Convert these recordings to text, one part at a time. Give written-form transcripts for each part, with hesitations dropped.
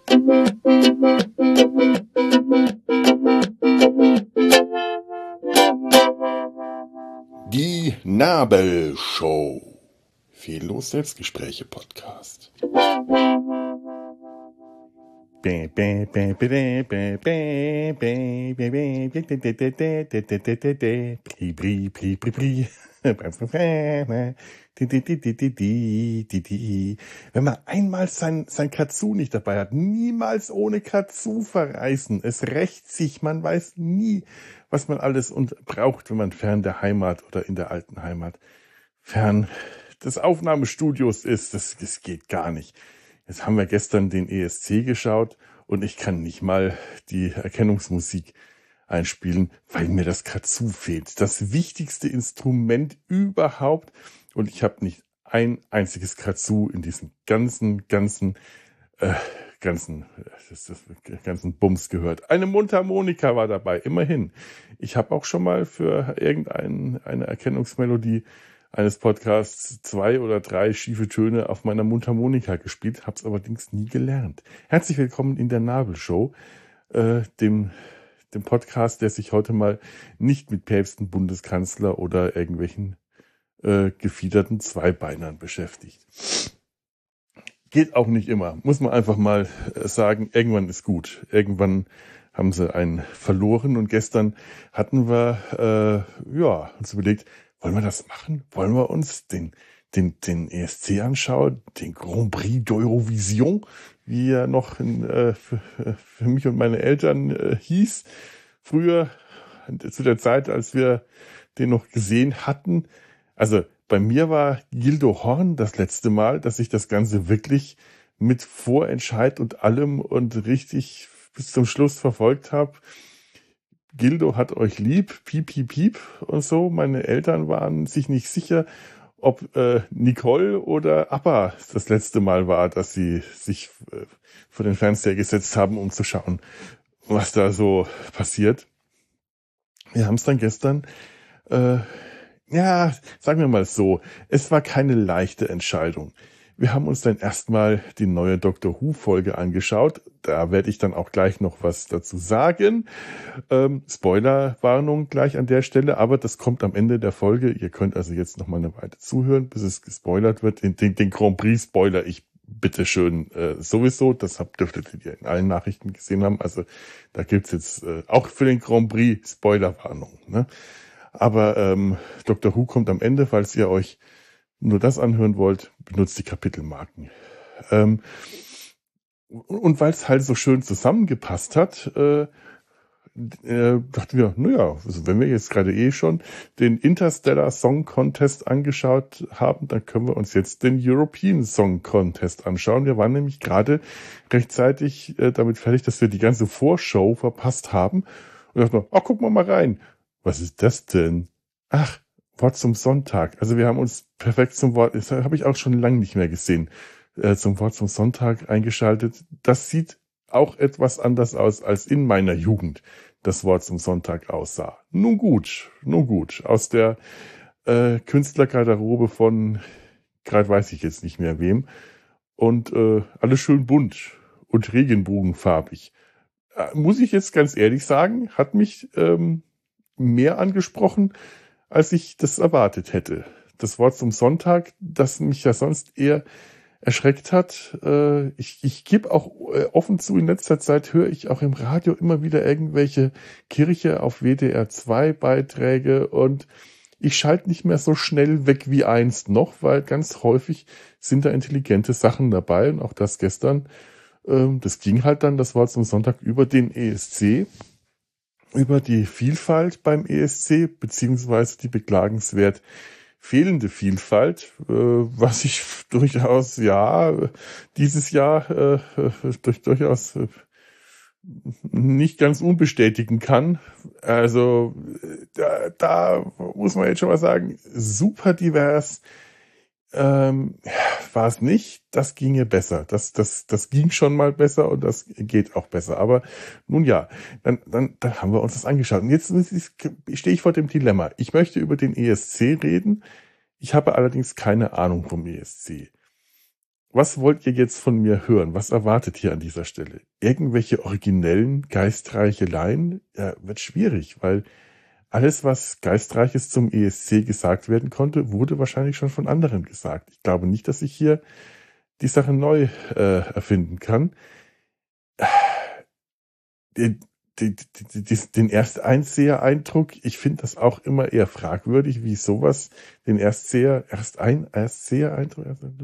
Die Nabelshow. Fehllos Selbstgespräche Podcast. Wenn man einmal sein Kazoo nicht dabei hat, niemals ohne Kazoo verreisen. Es rächt sich, man weiß nie, was man alles braucht, wenn man fern der Heimat oder in der alten Heimat fern des Aufnahmestudios ist. Das geht gar nicht. Jetzt haben wir gestern den ESC geschaut und ich kann nicht mal die Erkennungsmusik einspielen, weil mir das Kazoo fehlt. Das wichtigste Instrument überhaupt. Und ich habe nicht ein einziges Kazoo in diesem ganzen Bums gehört. Eine Mundharmonika war dabei, immerhin. Ich habe auch schon mal für eine Erkennungsmelodie eines Podcasts 2 oder 3 schiefe Töne auf meiner Mundharmonika gespielt, habe es allerdings nie gelernt. Herzlich willkommen in der Nabelshow, dem Podcast, der sich heute mal nicht mit Päpsten, Bundeskanzler oder irgendwelchen gefiederten Zweibeinern beschäftigt. Geht auch nicht immer, muss man einfach mal sagen, irgendwann ist gut. Irgendwann haben sie einen verloren und gestern hatten wir uns überlegt, wollen wir das machen? Wollen wir uns den ESC anschauen? Den Grand Prix d'Eurovision, wie er noch für mich und meine Eltern hieß. Früher, zu der Zeit, als wir den noch gesehen hatten. Also bei mir war Gildo Horn das letzte Mal, dass ich das Ganze wirklich mit Vorentscheid und allem und richtig bis zum Schluss verfolgt habe. Gildo hat euch lieb, piep, piep, piep und so. Meine Eltern waren sich nicht sicher, ob Nicole oder Abba das letzte Mal war, dass sie sich vor den Fernseher gesetzt haben, um zu schauen, was da so passiert. Wir haben es dann gestern, sagen wir mal so, es war keine leichte Entscheidung. Wir haben uns dann erstmal die neue Doctor Who-Folge angeschaut. Da werde ich dann auch gleich noch was dazu sagen. Spoilerwarnung gleich an der Stelle, aber das kommt am Ende der Folge. Ihr könnt also jetzt noch mal eine Weile zuhören, bis es gespoilert wird. Den Grand Prix spoiler ich bitteschön sowieso. Das dürftet ihr in allen Nachrichten gesehen haben. Also da gibt's jetzt auch für den Grand Prix Spoilerwarnung. Ne? Aber Doctor Who kommt am Ende, falls ihr euch nur das anhören wollt, benutzt die Kapitelmarken. Und weil es halt so schön zusammengepasst hat, dachten wir, also wenn wir jetzt gerade schon den Interstellar Song Contest angeschaut haben, dann können wir uns jetzt den European Song Contest anschauen. Wir waren nämlich gerade rechtzeitig damit fertig, dass wir die ganze Vorschau verpasst haben. Und dachten wir, gucken wir mal rein. Was ist das denn? Ach, Wort zum Sonntag. Also wir haben uns perfekt zum Wort, das habe ich auch schon lange nicht mehr gesehen, zum Wort zum Sonntag eingeschaltet. Das sieht auch etwas anders aus, als in meiner Jugend das Wort zum Sonntag aussah. Nun gut. Aus der Künstlergarderobe von, gerade weiß ich jetzt nicht mehr wem. Und alles schön bunt und regenbogenfarbig. Muss ich jetzt ganz ehrlich sagen, hat mich mehr angesprochen, als ich das erwartet hätte. Das Wort zum Sonntag, das mich ja sonst eher erschreckt hat. Ich gebe auch offen zu, in letzter Zeit höre ich auch im Radio immer wieder irgendwelche Kirche auf WDR 2 Beiträge und ich schalte nicht mehr so schnell weg wie einst noch, weil ganz häufig sind da intelligente Sachen dabei und auch das gestern. Das ging halt dann, das Wort zum Sonntag, über den ESC, über die Vielfalt beim ESC, beziehungsweise die beklagenswert fehlende Vielfalt, was ich durchaus, dieses Jahr durchaus nicht ganz unbestätigen kann. Also da muss man jetzt schon mal sagen, super divers war es nicht. Das ginge besser. Das ging schon mal besser und das geht auch besser. Aber nun ja, dann haben wir uns das angeschaut. Und jetzt stehe ich vor dem Dilemma. Ich möchte über den ESC reden. Ich habe allerdings keine Ahnung vom ESC. Was wollt ihr jetzt von mir hören? Was erwartet ihr an dieser Stelle? Irgendwelche originellen Geistreicheleien? Ja, wird schwierig, weil alles, was Geistreiches zum ESC gesagt werden konnte, wurde wahrscheinlich schon von anderen gesagt. Ich glaube nicht, dass ich hier die Sache neu erfinden kann. Den Ersteinseher-Eindruck, ich finde das auch immer eher fragwürdig, wie sowas den Erstseher-Eindruck,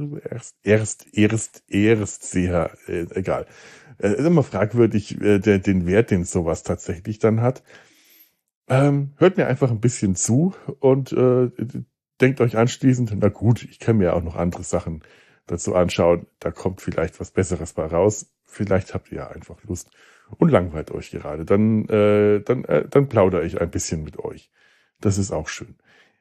Erstseher, egal. Ist immer fragwürdig, den Wert, den sowas tatsächlich dann hat. Hört mir einfach ein bisschen zu und denkt euch anschließend, na gut, ich kann mir auch noch andere Sachen dazu anschauen, da kommt vielleicht was Besseres bei raus. Vielleicht habt ihr ja einfach Lust und langweilt euch gerade. Dann plaudere ich ein bisschen mit euch. Das ist auch schön.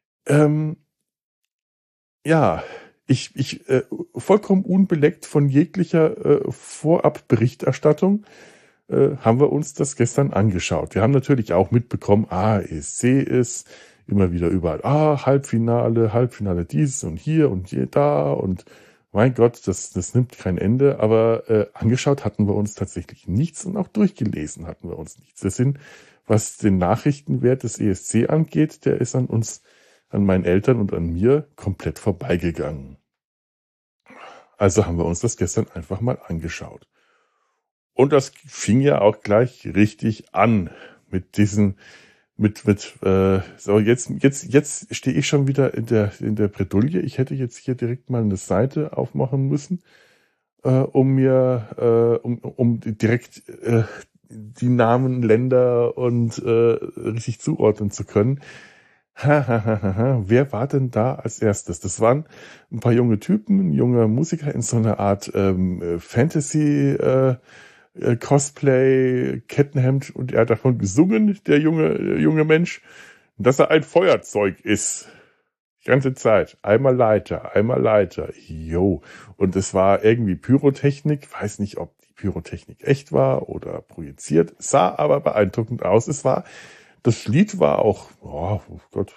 Ja, ich vollkommen unbeleckt von jeglicher Vorabberichterstattung haben wir uns das gestern angeschaut. Wir haben natürlich auch mitbekommen, ESC ist immer wieder überall, Halbfinale dies und hier da und mein Gott, das nimmt kein Ende, aber angeschaut hatten wir uns tatsächlich nichts und auch durchgelesen hatten wir uns nichts. Das sind, was den Nachrichtenwert des ESC angeht, der ist an meinen Eltern und an mir komplett vorbeigegangen. Also haben wir uns das gestern einfach mal angeschaut. Und das fing ja auch gleich richtig an mit diesen so jetzt stehe ich schon wieder in der Bredouille. Ich hätte jetzt hier direkt mal eine Seite aufmachen müssen, um direkt die Namen, Länder und richtig zuordnen zu können. Wer war denn da als erstes? Das waren ein paar junge Typen, ein junger Musiker in so einer Art Fantasy Cosplay, Kettenhemd, und er hat davon gesungen, der junge Mensch, dass er ein Feuerzeug ist. Die ganze Zeit. Einmal Leiter. Jo. Und es war irgendwie Pyrotechnik. Weiß nicht, ob die Pyrotechnik echt war oder projiziert. Sah aber beeindruckend aus. Das Lied war auch, oh Gott.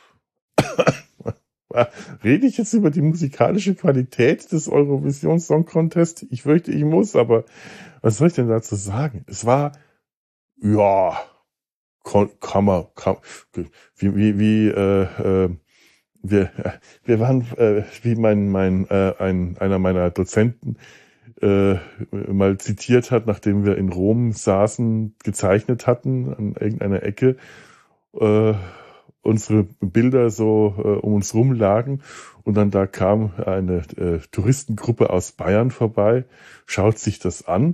Rede ich jetzt über die musikalische Qualität des Eurovision Song Contest? Ich fürchte, ich muss, aber was soll ich denn dazu sagen? Es war, ja, kann man, wir waren, wie einer meiner Dozenten mal zitiert hat, nachdem wir in Rom saßen, gezeichnet hatten an irgendeiner Ecke, unsere Bilder so um uns rum lagen und dann da kam eine Touristengruppe aus Bayern vorbei, schaut sich das an,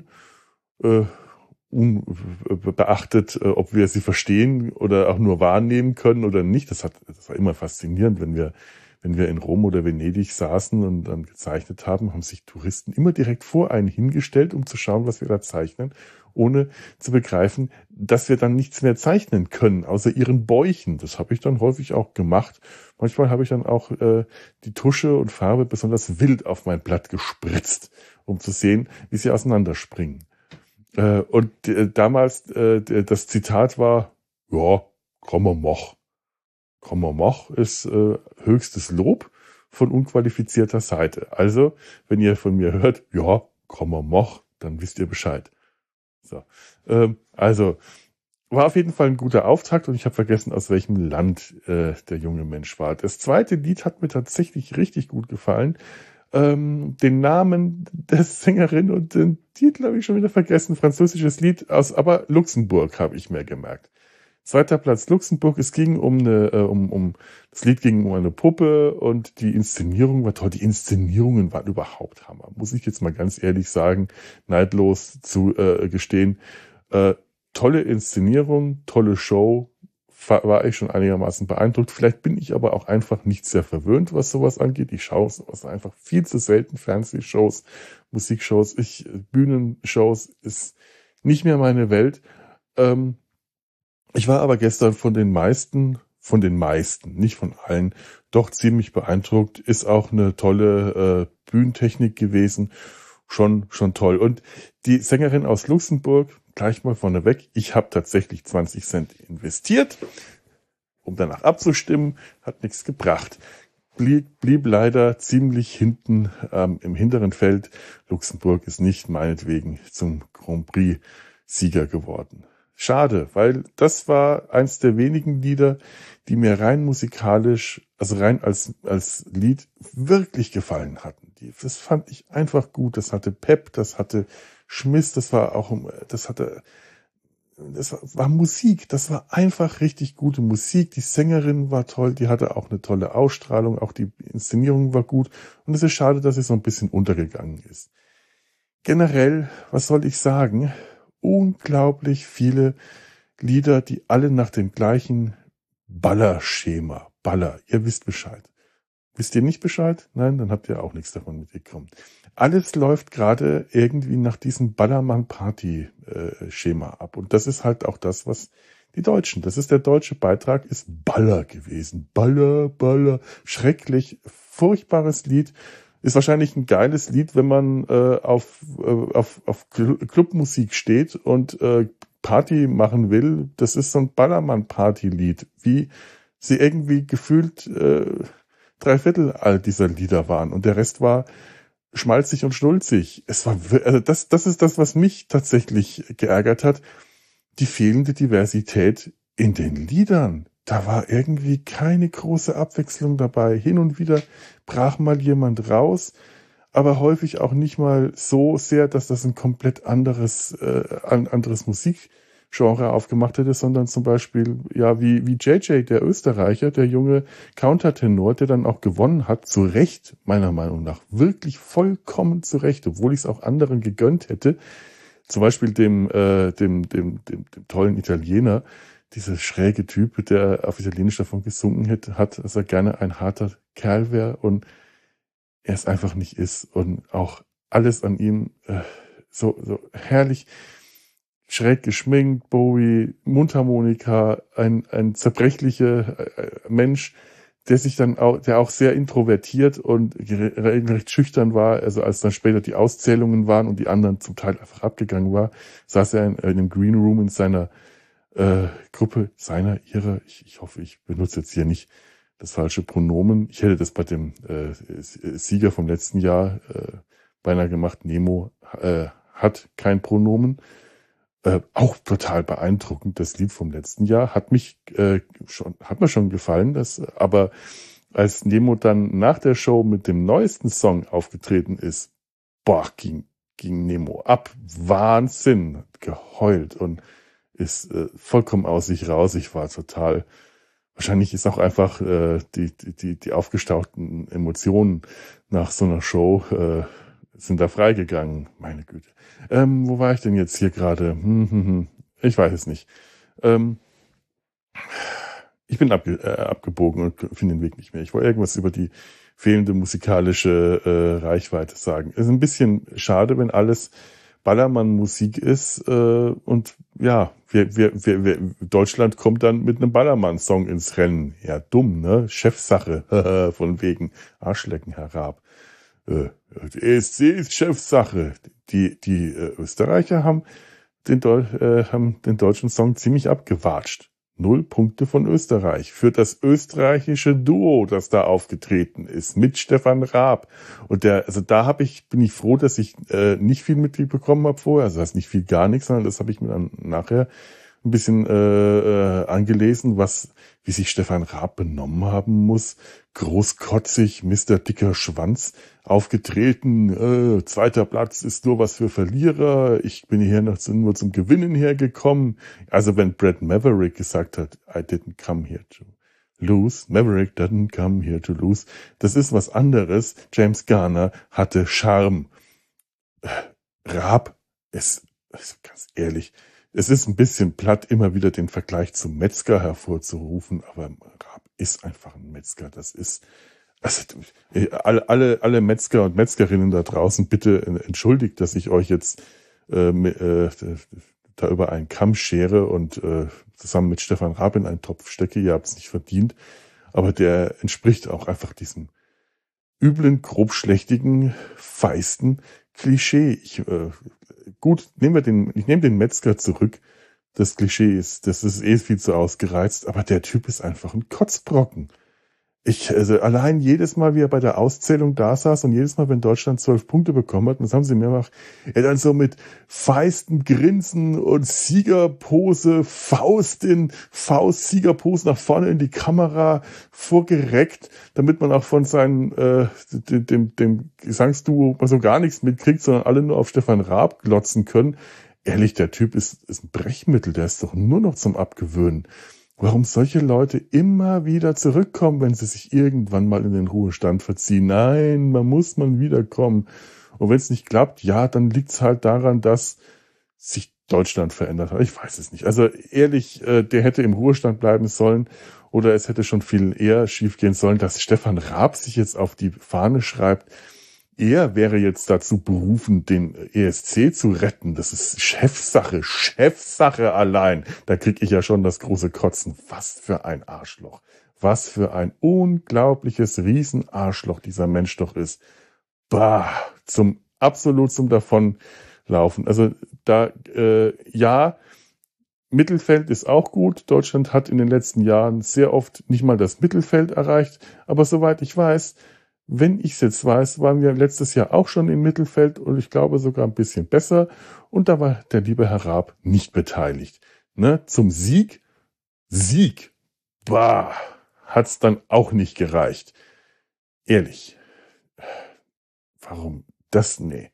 unbeachtet, ob wir sie verstehen oder auch nur wahrnehmen können oder nicht. Das war immer faszinierend, wenn wir in Rom oder Venedig saßen und dann gezeichnet haben sich Touristen immer direkt vor einen hingestellt, um zu schauen, was wir da zeichnen, ohne zu begreifen, dass wir dann nichts mehr zeichnen können, außer ihren Bäuchen. Das habe ich dann häufig auch gemacht. Manchmal habe ich dann auch die Tusche und Farbe besonders wild auf mein Blatt gespritzt, um zu sehen, wie sie auseinanderspringen. Und damals das Zitat war, ja, kann man machen, ist höchstes Lob von unqualifizierter Seite. Also, wenn ihr von mir hört, ja, kann man machen, dann wisst ihr Bescheid. So, also war auf jeden Fall ein guter Auftakt und ich habe vergessen, aus welchem Land der junge Mensch war. Das zweite Lied hat mir tatsächlich richtig gut gefallen. Den Namen der Sängerin und den Titel habe ich schon wieder vergessen. Französisches Lied aber Luxemburg habe ich mir gemerkt. Zweiter Platz Luxemburg. Es ging das Lied ging um eine Puppe und die Inszenierung war toll. Die Inszenierungen waren überhaupt Hammer. Muss ich jetzt mal ganz ehrlich sagen, neidlos zu gestehen. Tolle Inszenierung, tolle Show. War ich schon einigermaßen beeindruckt. Vielleicht bin ich aber auch einfach nicht sehr verwöhnt, was sowas angeht. Ich schaue sowas einfach viel zu selten. Fernsehshows, Musikshows, Bühnenshows ist nicht mehr meine Welt. Ich war aber gestern von den meisten, nicht von allen, doch ziemlich beeindruckt. Ist auch eine tolle Bühnentechnik gewesen. Schon toll. Und die Sängerin aus Luxemburg, gleich mal vorneweg, ich habe tatsächlich 20 Cent investiert, um danach abzustimmen, hat nichts gebracht. blieb leider ziemlich hinten im hinteren Feld. Luxemburg ist nicht meinetwegen zum Grand Prix-Sieger geworden. Schade, weil das war eins der wenigen Lieder, die mir rein musikalisch, also rein als Lied wirklich gefallen hatten. Das fand ich einfach gut. Das hatte Pep, das hatte Schmiss, das war Musik. Das war einfach richtig gute Musik. Die Sängerin war toll, die hatte auch eine tolle Ausstrahlung, auch die Inszenierung war gut. Und es ist schade, dass sie so ein bisschen untergegangen ist. Generell, was soll ich sagen? Unglaublich viele Lieder, die alle nach dem gleichen Ballerschema. Ihr wisst Bescheid. Wisst ihr nicht Bescheid? Nein, dann habt ihr auch nichts davon mitbekommen. Alles läuft gerade irgendwie nach diesem Ballermann-Party-Schema ab. Und das ist halt auch das, was die Deutschen, das ist der deutsche Beitrag, ist Baller gewesen. Baller, schrecklich, furchtbares Lied. Ist wahrscheinlich ein geiles Lied, wenn man auf Clubmusik steht und Party machen will. Das ist so ein Ballermann-Party-Lied, wie sie irgendwie gefühlt 3/4 all dieser Lieder waren. Und der Rest war schmalzig und schnulzig. Das ist das, was mich tatsächlich geärgert hat. Die fehlende Diversität in den Liedern. Da war irgendwie keine große Abwechslung dabei. Hin und wieder brach mal jemand raus, aber häufig auch nicht mal so sehr, dass das ein komplett anderes Musikgenre aufgemacht hätte, sondern zum Beispiel, ja, wie JJ, der Österreicher, der junge Countertenor, der dann auch gewonnen hat, zu Recht, meiner Meinung nach, wirklich vollkommen zu Recht, obwohl ich es auch anderen gegönnt hätte, zum Beispiel dem tollen Italiener, dieser schräge Typ, der auf Italienisch davon gesungen hat, dass er gerne ein harter Kerl wäre und er es einfach nicht ist. Und auch alles an ihm so herrlich schräg geschminkt, Bowie, Mundharmonika, ein zerbrechlicher Mensch, der auch sehr introvertiert und recht schüchtern war. Also als dann später die Auszählungen waren und die anderen zum Teil einfach abgegangen war, saß er in einem Green Room in seiner Gruppe, ihrer, ich hoffe, ich benutze jetzt hier nicht das falsche Pronomen. Ich hätte das bei dem Sieger vom letzten Jahr beinahe gemacht. Nemo hat kein Pronomen. Auch total beeindruckend, das Lied vom letzten Jahr. Hat mir schon gefallen, aber als Nemo dann nach der Show mit dem neuesten Song aufgetreten ist, ging Nemo ab. Wahnsinn. Hat geheult und ist vollkommen aus sich raus. Ich war total, wahrscheinlich ist auch einfach die aufgestauten Emotionen nach so einer Show sind da freigegangen. Meine Güte. Wo war ich denn jetzt hier gerade? Ich weiß es nicht. Ich bin abgebogen und finde den Weg nicht mehr. Ich wollte irgendwas über die fehlende musikalische Reichweite sagen. Es ist ein bisschen schade, wenn alles Ballermann-Musik ist und ja, Deutschland kommt dann mit einem Ballermann-Song ins Rennen. Ja, dumm, ne? Chefsache, von wegen Arschlecken herab. ESC ist Chefsache. Die Österreicher haben den deutschen Song ziemlich abgewatscht. 0 Punkte von Österreich für das österreichische Duo, das da aufgetreten ist, mit Stefan Raab. Und bin ich froh, dass ich nicht viel mitbekommen habe vorher. Also das heißt nicht viel, gar nichts, sondern das habe ich mir dann nachher ein bisschen angelesen, wie sich Stefan Raab benommen haben muss. Großkotzig, Mr. Dicker Schwanz aufgetreten. 2. Platz ist nur was für Verlierer. Ich bin hier nur zum Gewinnen hergekommen. Also wenn Brad Maverick gesagt hat, I didn't come here to lose, Maverick didn't come here to lose, das ist was anderes. James Garner hatte Charme. Raab ist ganz ehrlich, es ist ein bisschen platt, immer wieder den Vergleich zum Metzger hervorzurufen, aber Raab ist einfach ein Metzger. Das ist, also alle Metzger und Metzgerinnen da draußen, bitte entschuldigt, dass ich euch jetzt da über einen Kamm schere und zusammen mit Stefan Raab in einen Topf stecke. Ihr habt es nicht verdient, aber der entspricht auch einfach diesem üblen, grobschlächtigen, feisten Klischee. Ich nehme den Metzger zurück. Das Klischee ist viel zu ausgereizt, aber der Typ ist einfach ein Kotzbrocken. Also allein jedes Mal, wie er bei der Auszählung da saß und jedes Mal, wenn Deutschland 12 Punkte bekommen hat, das haben sie mehrfach, er dann so mit feisten Grinsen und Siegerpose, Faust, Siegerpose nach vorne in die Kamera vorgereckt, damit man auch von seinem, dem Gesangsduo so gar nichts mitkriegt, sondern alle nur auf Stefan Raab glotzen können. Ehrlich, der Typ ist ein Brechmittel, der ist doch nur noch zum Abgewöhnen. Warum solche Leute immer wieder zurückkommen, wenn sie sich irgendwann mal in den Ruhestand verziehen? Nein, man muss mal wiederkommen. Und wenn es nicht klappt, ja, dann liegt es halt daran, dass sich Deutschland verändert hat. Ich weiß es nicht. Also ehrlich, der hätte im Ruhestand bleiben sollen oder es hätte schon viel eher schiefgehen sollen, dass Stefan Raab sich jetzt auf die Fahne schreibt. Er wäre jetzt dazu berufen, den ESC zu retten. Das ist Chefsache allein. Da krieg ich ja schon das große Kotzen. Was für ein Arschloch. Was für ein unglaubliches Riesenarschloch dieser Mensch doch ist. Bah, absolut zum Davonlaufen. Also da, ja, Mittelfeld ist auch gut. Deutschland hat in den letzten Jahren sehr oft nicht mal das Mittelfeld erreicht. Aber soweit ich weiß, wenn ich es jetzt weiß, waren wir letztes Jahr auch schon im Mittelfeld und ich glaube sogar ein bisschen besser. Und da war der liebe Herr Raab nicht beteiligt. Ne? Zum Sieg, bah, hat's dann auch nicht gereicht. Ehrlich. Warum das? Nee.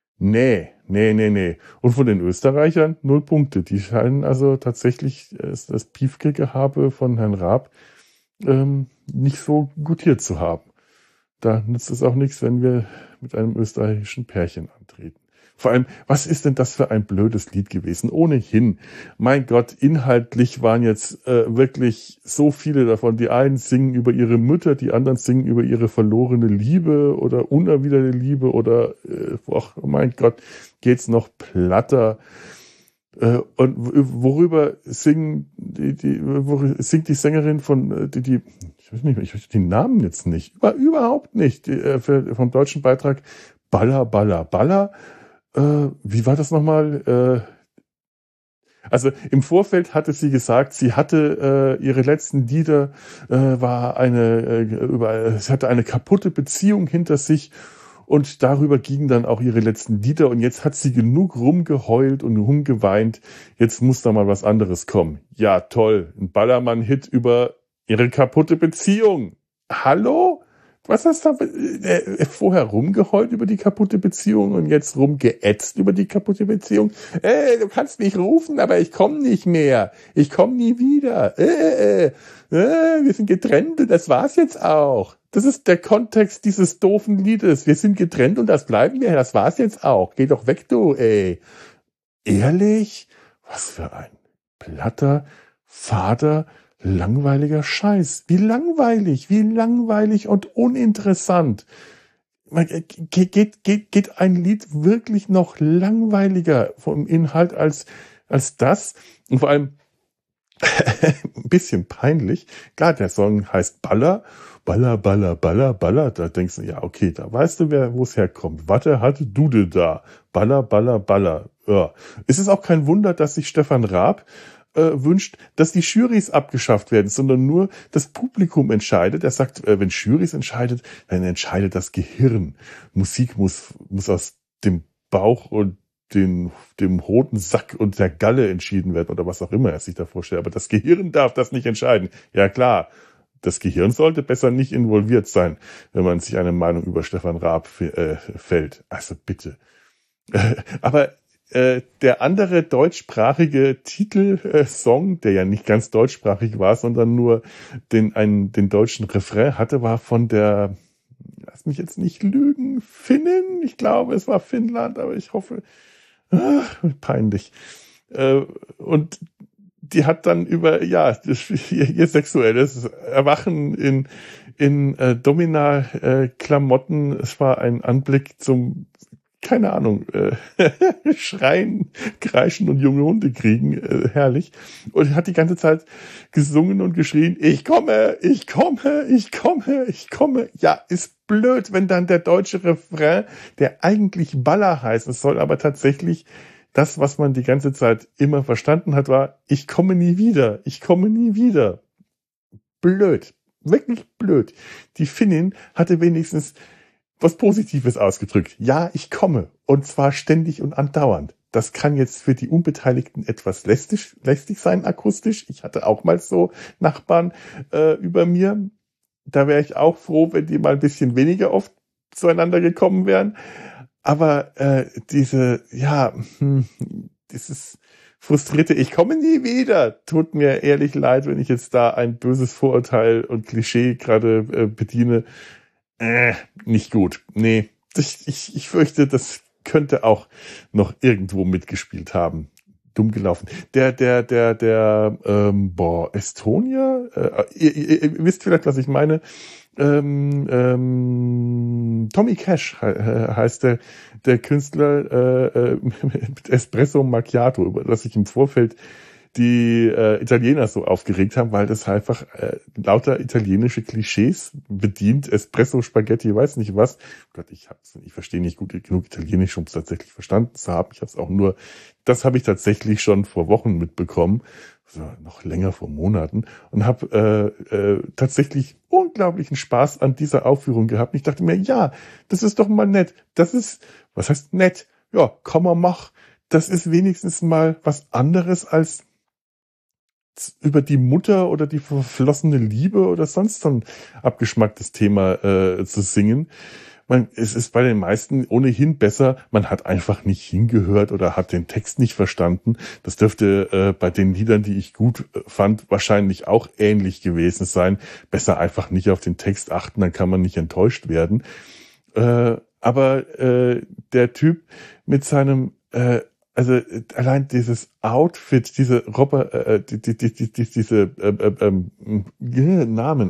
Und von den Österreichern 0 Punkte. Die scheinen also tatsächlich das Piefke-Gehabe von Herrn Raab nicht so gutiert zu haben. Da nützt es auch nichts, wenn wir mit einem österreichischen Pärchen antreten. Vor allem, was ist denn das für ein blödes Lied gewesen? Ohnehin, mein Gott, inhaltlich waren jetzt wirklich so viele davon. Die einen singen über ihre Mütter, die anderen singen über ihre verlorene Liebe oder unerwiderte Liebe oder, mein Gott, geht's noch platter. Und worüber singt die Sängerin von, ich weiß nicht, ich weiß die Namen jetzt nicht, überhaupt nicht, vom deutschen Beitrag Baller, Baller, Baller. Wie war das nochmal? Also im Vorfeld hatte sie gesagt, sie hatte ihre letzten Lieder, sie hatte eine kaputte Beziehung hinter sich. Und darüber gingen dann auch ihre letzten Lieder. Und jetzt hat sie genug rumgeheult und rumgeweint. Jetzt muss da mal was anderes kommen. Ja, toll. Ein Ballermann-Hit über ihre kaputte Beziehung. Hallo? Was hast du da vorher rumgeheult über die kaputte Beziehung und jetzt rumgeätzt über die kaputte Beziehung? Du kannst mich rufen, aber ich komme nicht mehr. Ich komme nie wieder. Wir sind getrennt und das war's jetzt auch. Das ist der Kontext dieses doofen Liedes. Wir sind getrennt und das bleiben wir. Das war's jetzt auch. Geh doch weg, du, ey. Ehrlich? Was für ein platter, fader, langweiliger Scheiß. Wie langweilig und uninteressant. Geht ein Lied wirklich noch langweiliger vom Inhalt als das? Und vor allem ein bisschen peinlich. Klar, der Song heißt Baller. Baller, Baller, Baller, Baller. Da denkst du, ja, okay, da weißt du, wo es herkommt. Was hat Dude da? Baller, Baller, Baller. Ja. Es ist auch kein Wunder, dass sich Stefan Raab wünscht, dass die Jurys abgeschafft werden, sondern nur das Publikum entscheidet. Er sagt, wenn Jurys entscheidet, dann entscheidet das Gehirn. Musik muss aus dem Bauch und dem roten Sack und der Galle entschieden werden oder was auch immer er sich da vorstellt. Aber das Gehirn darf das nicht entscheiden. Ja klar, das Gehirn sollte besser nicht involviert sein, wenn man sich eine Meinung über Stefan Raab fällt. Also bitte. Aber der andere deutschsprachige Titelsong, der ja nicht ganz deutschsprachig war, sondern nur den deutschen Refrain hatte, war von der, lass mich jetzt nicht lügen, Finnin. Ich glaube, es war Finnland, aber ich hoffe, peinlich. Und die hat dann über, ihr sexuelles Erwachen in Domina-Klamotten, es war ein Anblick zum, keine Ahnung, Schreien, Kreischen und junge Hunde kriegen, herrlich. Und hat die ganze Zeit gesungen und geschrien, ich komme. Ja, ist blöd, wenn dann der deutsche Refrain, der eigentlich Baller heißen soll, aber tatsächlich das, was man die ganze Zeit immer verstanden hat, war, ich komme nie wieder. Blöd. wirklich blöd. Die Finnin hatte wenigstens was Positives ausgedrückt. Ja, ich komme. Und zwar ständig und andauernd. Das kann jetzt für die Unbeteiligten etwas lästig sein, akustisch. Ich hatte auch mal so Nachbarn über mir. Da wäre ich auch froh, wenn die mal ein bisschen weniger oft zueinander gekommen wären. Aber dieses frustrierte, ich komme nie wieder, tut mir ehrlich leid, wenn ich jetzt da ein böses Vorurteil und Klischee gerade bediene. Nicht gut. Nee, ich fürchte, das könnte auch noch irgendwo mitgespielt haben. Dumm gelaufen. Estonia? Ihr wisst vielleicht, was ich meine. Tommy Cash heißt der Künstler mit Espresso Macchiato, über das ich im Vorfeld die Italiener so aufgeregt haben, weil das einfach lauter italienische Klischees bedient. Espresso, Spaghetti, weiß nicht was. Gott, ich verstehe nicht gut genug Italienisch, um es tatsächlich verstanden zu haben. Das habe ich tatsächlich schon vor Wochen mitbekommen, also noch länger, vor Monaten, und habe tatsächlich unglaublichen Spaß an dieser Aufführung gehabt. Und ich dachte mir, ja, das ist doch mal nett. Was heißt nett? Ja, komm mal, mach. Das ist wenigstens mal was anderes als über die Mutter oder die verflossene Liebe oder sonst so ein abgeschmacktes Thema zu singen. Es ist bei den meisten ohnehin besser, man hat einfach nicht hingehört oder hat den Text nicht verstanden. Das dürfte bei den Liedern, die ich gut fand, wahrscheinlich auch ähnlich gewesen sein. Besser einfach nicht auf den Text achten, dann kann man nicht enttäuscht werden. Aber der Typ mit seinem also allein dieses Outfit, diese Namen,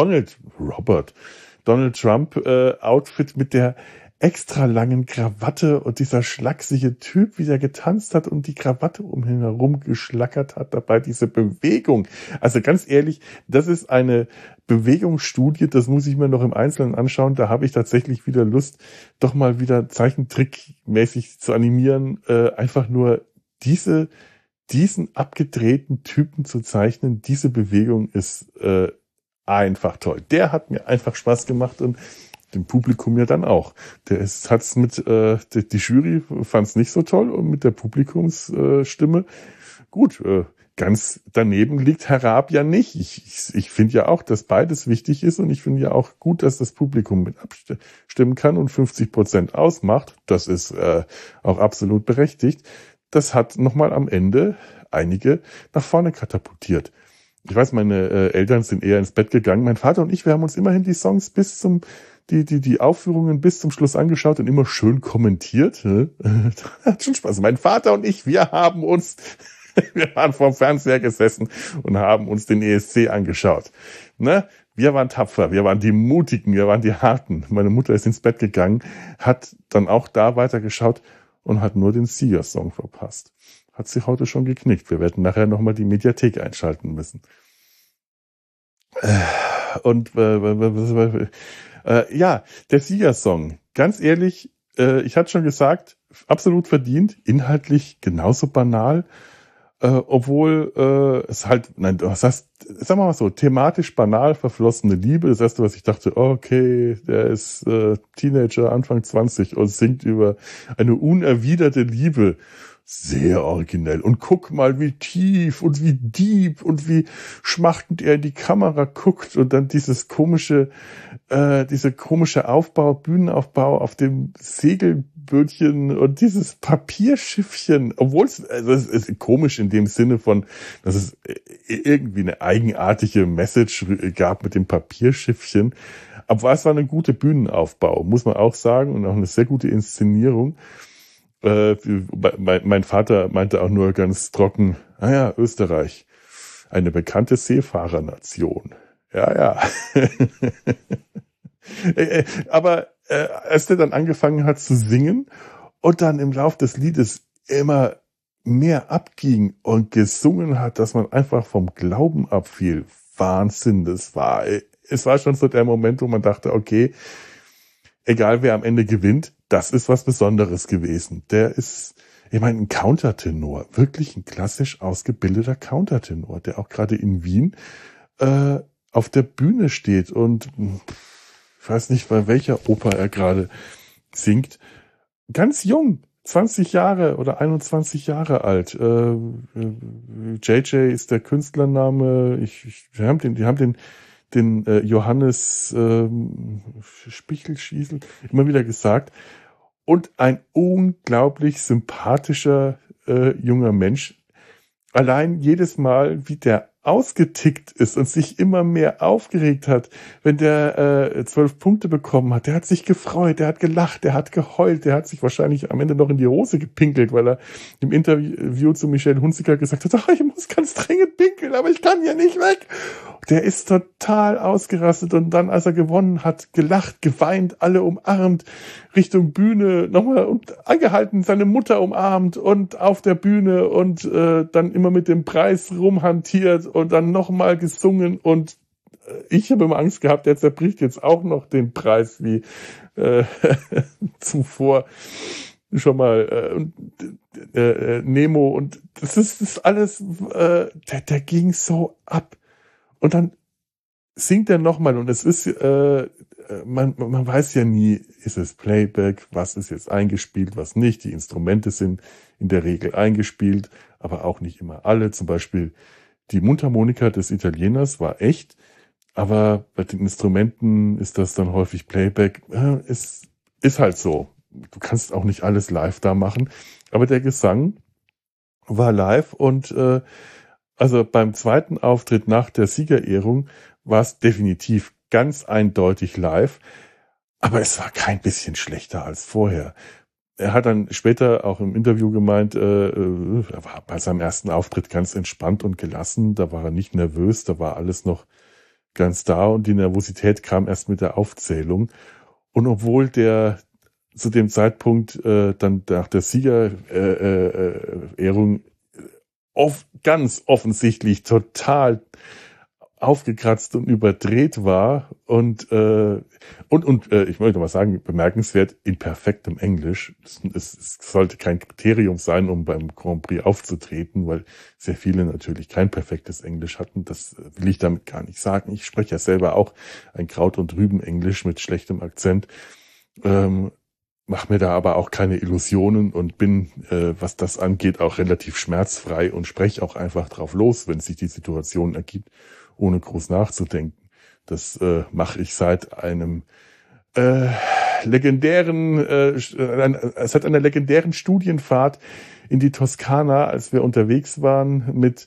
Donald Trump Outfit mit der extra langen Krawatte und dieser schlaksige Typ, wie der getanzt hat und die Krawatte um ihn herum geschlackert hat, dabei diese Bewegung. Also ganz ehrlich, das ist eine Bewegungsstudie, das muss ich mir noch im Einzelnen anschauen. Da habe ich tatsächlich wieder Lust, doch mal wieder zeichentrickmäßig zu animieren, einfach nur diesen abgedrehten Typen zu zeichnen. Diese Bewegung ist einfach toll. Der hat mir einfach Spaß gemacht und dem Publikum ja dann auch. Die Jury fand es nicht so toll und mit der Publikumsstimme, gut, ganz daneben liegt Herr Raab ja nicht. Ich finde ja auch, dass beides wichtig ist und ich finde ja auch gut, dass das Publikum mit abstimmen kann und 50% ausmacht. Das ist auch absolut berechtigt. Das hat nochmal am Ende einige nach vorne katapultiert. Ich weiß, meine Eltern sind eher ins Bett gegangen. Mein Vater und ich, wir haben uns immerhin die Songs die Aufführungen bis zum Schluss angeschaut und immer schön kommentiert. Hat schon Spaß. Mein Vater und ich, wir waren vorm Fernseher gesessen und haben uns den ESC angeschaut. Ne? Wir waren tapfer, wir waren die Mutigen, wir waren die Harten. Meine Mutter ist ins Bett gegangen, hat dann auch da weitergeschaut und hat nur den Siegersong verpasst. Hat sie heute schon geknickt. Wir werden nachher nochmal die Mediathek einschalten müssen. Und der Siegersong. Ganz ehrlich, ich hatte schon gesagt, absolut verdient, inhaltlich genauso banal, obwohl es halt, sagen wir mal so, thematisch banal, verflossene Liebe. Das erste, was ich dachte, okay, der ist Teenager, Anfang 20 und singt über eine unerwiderte Liebe. Sehr originell. Und guck mal, wie tief und wie deep und wie schmachtend er in die Kamera guckt und dann diese komische Bühnenaufbau auf dem Segelbötchen und dieses Papierschiffchen, obwohl es ist komisch in dem Sinne von, dass es irgendwie eine eigenartige Message gab mit dem Papierschiffchen. Aber es war eine gute Bühnenaufbau, muss man auch sagen, und auch eine sehr gute Inszenierung. Mein Vater meinte auch nur ganz trocken, Österreich, eine bekannte Seefahrernation. Ja. Aber als der dann angefangen hat zu singen und dann im Lauf des Liedes immer mehr abging und gesungen hat, dass man einfach vom Glauben abfiel. Wahnsinn, es war schon so der Moment, wo man dachte, okay, egal wer am Ende gewinnt, das ist was Besonderes gewesen. Der ist, ein Countertenor, wirklich ein klassisch ausgebildeter Countertenor, der auch gerade in Wien auf der Bühne steht und ich weiß nicht, bei welcher Oper er gerade singt. Ganz jung, 20 Jahre oder 21 Jahre alt. JJ ist der Künstlername. Die haben den Johannes Spichelschießel immer wieder gesagt. Und ein unglaublich sympathischer junger Mensch. Allein jedes Mal, wie der ausgetickt ist und sich immer mehr aufgeregt hat, wenn der 12 Punkte bekommen hat. Der hat sich gefreut, der hat gelacht, der hat geheult, der hat sich wahrscheinlich am Ende noch in die Hose gepinkelt, weil er im Interview zu Michelle Hunziker gesagt hat, ich muss ganz dringend pinkeln, aber ich kann hier nicht weg. Der ist total ausgerastet und dann, als er gewonnen hat, gelacht, geweint, alle umarmt, Richtung Bühne nochmal und angehalten, seine Mutter umarmt und auf der Bühne und dann immer mit dem Preis rumhantiert und dann nochmal gesungen und ich habe immer Angst gehabt, der zerbricht jetzt auch noch den Preis wie zuvor schon mal Nemo und das ist alles, der ging so ab. Und dann singt er nochmal und es ist, man weiß ja nie, ist es Playback, was ist jetzt eingespielt, was nicht. Die Instrumente sind in der Regel eingespielt, aber auch nicht immer alle. Zum Beispiel die Mundharmonika des Italieners war echt, aber bei den Instrumenten ist das dann häufig Playback. Es ist halt so. Du kannst auch nicht alles live da machen, aber der Gesang war live und also beim zweiten Auftritt nach der Siegerehrung war es definitiv ganz eindeutig live, aber es war kein bisschen schlechter als vorher. Er hat dann später auch im Interview gemeint, er war bei seinem ersten Auftritt ganz entspannt und gelassen, da war er nicht nervös, da war alles noch ganz da und die Nervosität kam erst mit der Aufzählung. Und obwohl der zu dem Zeitpunkt dann nach der Siegerehrung ganz offensichtlich total aufgekratzt und überdreht war und ich möchte mal sagen, bemerkenswert in perfektem Englisch. Es sollte kein Kriterium sein, um beim Grand Prix aufzutreten, weil sehr viele natürlich kein perfektes Englisch hatten. Das will ich damit gar nicht sagen. Ich spreche ja selber auch ein Kraut- und Rüben-Englisch mit schlechtem Akzent. Mach mir da aber auch keine Illusionen und bin, was das angeht, auch relativ schmerzfrei und spreche auch einfach drauf los, wenn sich die Situation ergibt, ohne groß nachzudenken. Das mache ich seit einem legendären, seit einer legendären Studienfahrt in die Toskana, als wir unterwegs waren mit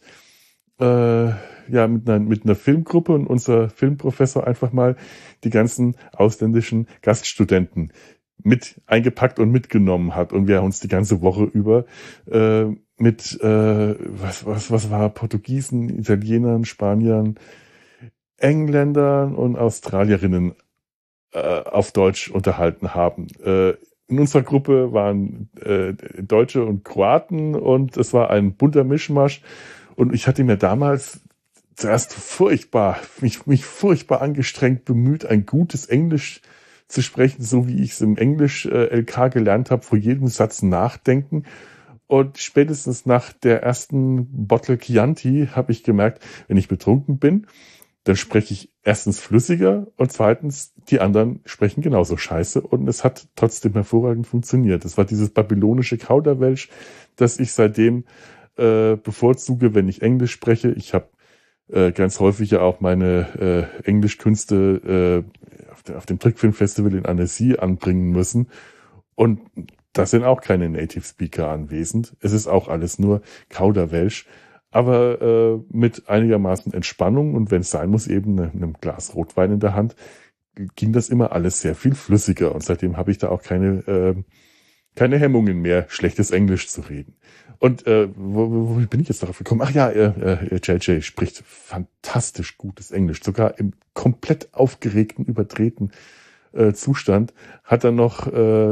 einer Filmgruppe und unser Filmprofessor einfach mal die ganzen ausländischen Gaststudenten mit eingepackt und mitgenommen hat und wir uns die ganze Woche über mit was war Portugiesen, Italienern, Spaniern, Engländern und Australierinnen auf Deutsch unterhalten haben. In unserer Gruppe waren Deutsche und Kroaten und es war ein bunter Mischmasch und ich hatte mir damals zuerst mich furchtbar angestrengt bemüht, ein gutes Englisch zu sprechen, so wie ich es im Englisch LK gelernt habe, vor jedem Satz nachdenken. Und spätestens nach der ersten Bottle Chianti habe ich gemerkt, wenn ich betrunken bin, dann spreche ich erstens flüssiger und zweitens, die anderen sprechen genauso scheiße und es hat trotzdem hervorragend funktioniert. Das war dieses babylonische Kauderwelsch, das ich seitdem bevorzuge, wenn ich Englisch spreche. Ich habe ganz häufig ja auch meine Englischkünste auf dem Trickfilmfestival in Annecy anbringen müssen. Und da sind auch keine Native Speaker anwesend. Es ist auch alles nur Kauderwelsch, aber mit einigermaßen Entspannung und wenn es sein muss, eben einem Glas Rotwein in der Hand, ging das immer alles sehr viel flüssiger. Und seitdem habe ich da auch keine Hemmungen mehr, schlechtes Englisch zu reden. Und wo bin ich jetzt darauf gekommen? Ach ja, JJ spricht fantastisch gutes Englisch. Sogar im komplett aufgeregten, überdrehten Zustand hat er noch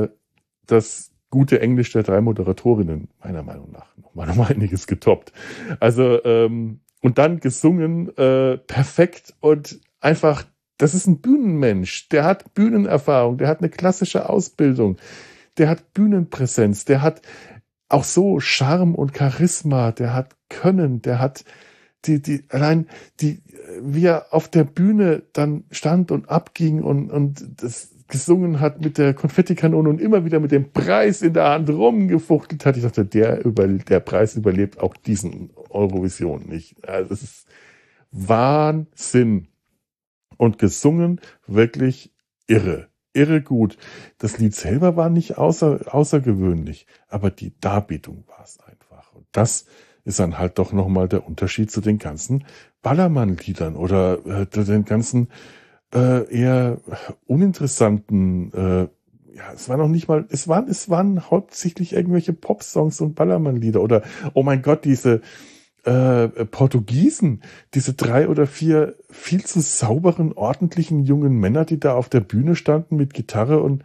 das gute Englisch der 3 Moderatorinnen, meiner Meinung nach, noch mal einiges getoppt. Also, und dann gesungen, perfekt und einfach, das ist ein Bühnenmensch. Der hat Bühnenerfahrung, der hat eine klassische Ausbildung, der hat Bühnenpräsenz, der hat auch so Charme und Charisma, der hat Können, der hat allein wie er auf der Bühne dann stand und abging und das gesungen hat mit der Konfettikanone und immer wieder mit dem Preis in der Hand rumgefuchtelt hat. Ich dachte, der Preis überlebt auch diesen Eurovision nicht. Also das ist Wahnsinn. Und gesungen wirklich irre. Irre gut. Das Lied selber war nicht außergewöhnlich, aber die Darbietung war es einfach. Und das ist dann halt doch nochmal der Unterschied zu den ganzen Ballermann-Liedern oder den ganzen eher uninteressanten, es war noch nicht mal, es waren hauptsächlich irgendwelche Popsongs und Ballermann-Lieder oder, oh mein Gott, diese Portugiesen, diese 3 oder 4 viel zu sauberen, ordentlichen jungen Männer, die da auf der Bühne standen mit Gitarre und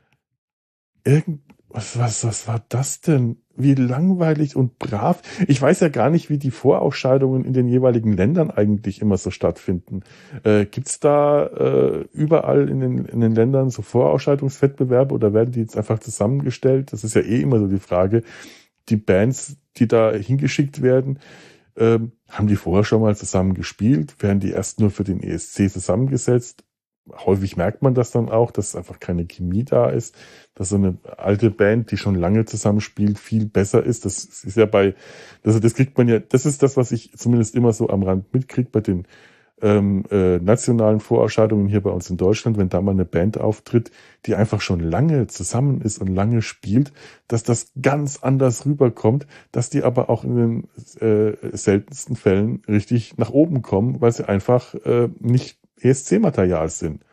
was war das denn? Wie langweilig und brav. Ich weiß ja gar nicht, wie die Vorausscheidungen in den jeweiligen Ländern eigentlich immer so stattfinden. Gibt's da überall in den Ländern so Vorausscheidungswettbewerbe oder werden die jetzt einfach zusammengestellt? Das ist ja immer so die Frage. Die Bands, die da hingeschickt werden, haben die vorher schon mal zusammen gespielt? Werden die erst nur für den ESC zusammengesetzt? Häufig merkt man das dann auch, dass einfach keine Chemie da ist, dass so eine alte Band, die schon lange zusammenspielt, viel besser ist. Das ist ja das kriegt man ja, das ist das, was ich zumindest immer so am Rand mitkriege bei den nationalen Vorausscheidungen hier bei uns in Deutschland, wenn da mal eine Band auftritt, die einfach schon lange zusammen ist und lange spielt, dass das ganz anders rüberkommt, dass die aber auch in den seltensten Fällen richtig nach oben kommen, weil sie einfach nicht ESC-Material sind.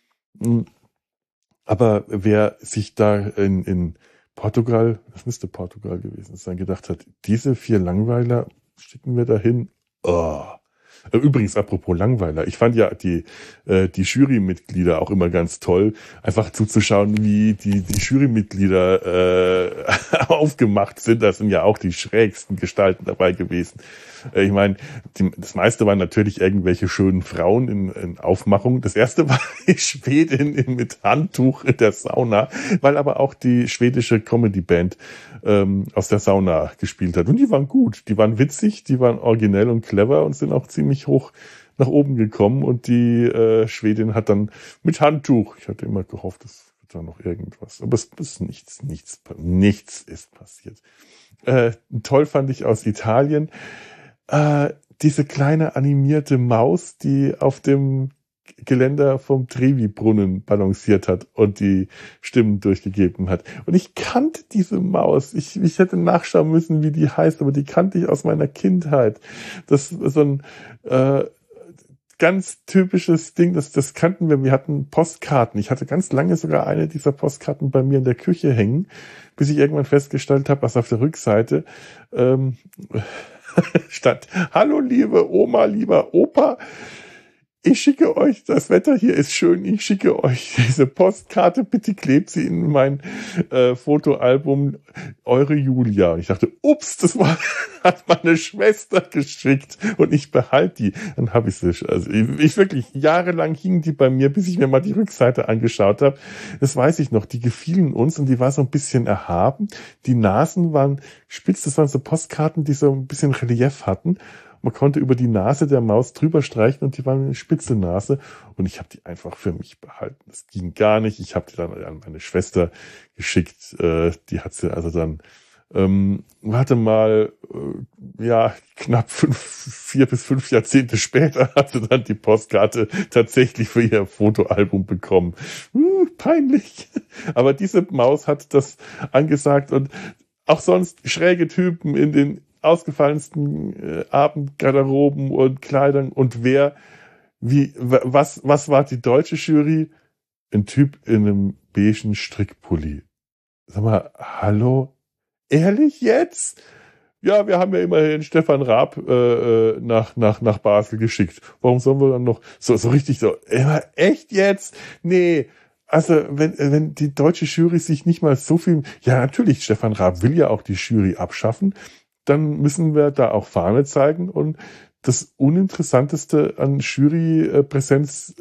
Aber wer sich da in Portugal, das müsste Portugal gewesen sein, gedacht hat, diese 4 Langweiler schicken wir dahin. Oh. Übrigens, apropos Langweiler, ich fand ja die Jurymitglieder auch immer ganz toll, einfach zuzuschauen, wie die Jurymitglieder aufgemacht sind. Da sind ja auch die schrägsten Gestalten dabei gewesen. Ich meine, das meiste waren natürlich irgendwelche schönen Frauen in Aufmachung. Das erste war die Schwedin mit Handtuch in der Sauna, weil aber auch die schwedische Comedy-Band aus der Sauna gespielt hat. Und die waren gut, die waren witzig, die waren originell und clever und sind auch ziemlich hoch nach oben gekommen. Und die Schwedin hat dann mit Handtuch, ich hatte immer gehofft, es wird da noch irgendwas, aber es ist nichts ist passiert. Toll fand ich aus Italien diese kleine animierte Maus, die auf dem Geländer vom Trevi-Brunnen balanciert hat und die Stimmen durchgegeben hat. Und ich kannte diese Maus. Ich hätte nachschauen müssen, wie die heißt, aber die kannte ich aus meiner Kindheit. Das ist so ein ganz typisches Ding, das kannten wir. Wir hatten Postkarten. Ich hatte ganz lange sogar eine dieser Postkarten bei mir in der Küche hängen, bis ich irgendwann festgestellt habe, was auf der Rückseite stand: Hallo liebe Oma, lieber Opa, ich schicke euch, das Wetter hier ist schön, ich schicke euch diese Postkarte, bitte klebt sie in mein Fotoalbum, eure Julia. Und ich dachte, ups, hat meine Schwester geschickt und ich behalte die. Dann habe ich sie, also ich wirklich, jahrelang hingen die bei mir, bis ich mir mal die Rückseite angeschaut habe. Das weiß ich noch, die gefielen uns und die war so ein bisschen erhaben. Die Nasen waren spitz, das waren so Postkarten, die so ein bisschen Relief hatten. Man konnte über die Nase der Maus drüber streichen und die war eine spitze Nase. Und ich habe die einfach für mich behalten. Das ging gar nicht. Ich habe die dann an meine Schwester geschickt. Die hat sie also dann, knapp 4 bis 5 Jahrzehnte später hat sie dann die Postkarte tatsächlich für ihr Fotoalbum bekommen. Peinlich. Aber diese Maus hat das angesagt und auch sonst schräge Typen in den ausgefallensten Abendgarderoben und Kleidern. Und was war die deutsche Jury? Ein Typ in einem beigen Strickpulli. Sag mal, hallo? Ehrlich jetzt? Ja, wir haben ja immerhin Stefan Raab nach Basel geschickt. Warum sollen wir dann noch so richtig so, echt jetzt? Nee. Also, wenn die deutsche Jury sich nicht mal so viel, ja, natürlich, Stefan Raab will ja auch die Jury abschaffen, dann müssen wir da auch Fahne zeigen und das Uninteressanteste an Jurypräsenz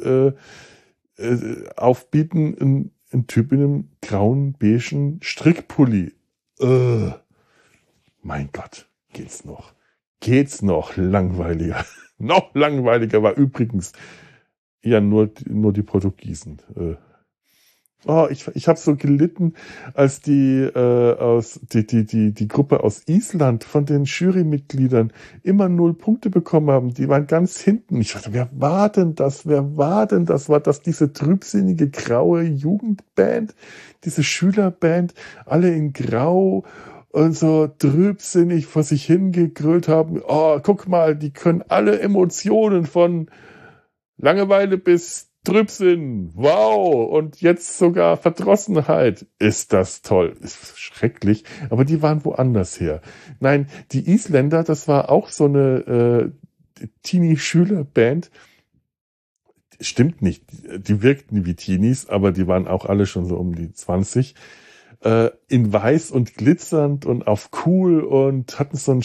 aufbieten, ein Typ in einem grauen, beigen Strickpulli. Mein Gott, geht's noch? geht's noch langweiliger. Noch langweiliger war übrigens ja nur die Portugiesen. Ich habe so gelitten, als die Gruppe aus Island von den Jurymitgliedern immer 0 Punkte bekommen haben. Die waren ganz hinten. Ich dachte, wer war denn das? War das diese trübsinnige graue Jugendband, diese Schülerband, alle in Grau und so trübsinnig vor sich hingegrölt haben? Oh, guck mal, die können alle Emotionen von Langeweile bis Trübsinn, wow, und jetzt sogar Verdrossenheit. Ist das toll. Ist schrecklich, aber die waren woanders her. Nein, die Isländer, das war auch so eine Teenie-Schülerband. Stimmt nicht, die wirkten wie Teenies, aber die waren auch alle schon so um die 20. In weiß und glitzernd und auf cool und hatten so einen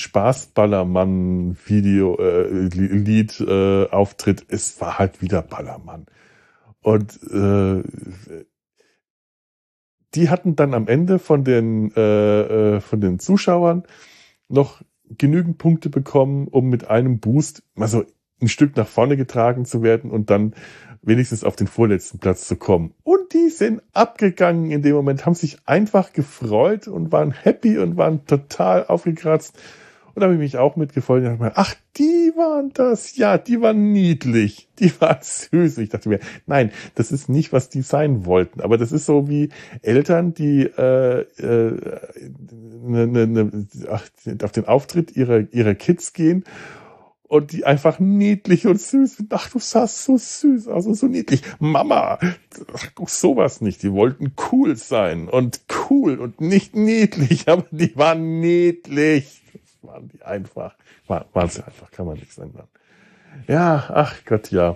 Spaß-Ballermann-Video-Lied Auftritt. Es war halt wieder Ballermann. Und die hatten dann am Ende von den Zuschauern noch genügend Punkte bekommen, um mit einem Boost also ein Stück nach vorne getragen zu werden und dann wenigstens auf den vorletzten Platz zu kommen. Und die sind abgegangen in dem Moment, haben sich einfach gefreut und waren happy und waren total aufgekratzt. Und da habe ich mich auch mitgefreut und dachte mir, ach, die waren das, ja, die waren niedlich, die waren süß. Ich dachte mir, nein, das ist nicht, was die sein wollten. Aber das ist so wie Eltern, die auf den Auftritt ihrer Kids gehen und die einfach niedlich und süß sind. Ach, du sahst so süß aus und so niedlich. Mama, sowas nicht. Die wollten cool sein und cool und nicht niedlich, aber die waren niedlich. Das waren die einfach. Waren sie einfach, kann man nichts ändern. Ja, ach Gott, ja.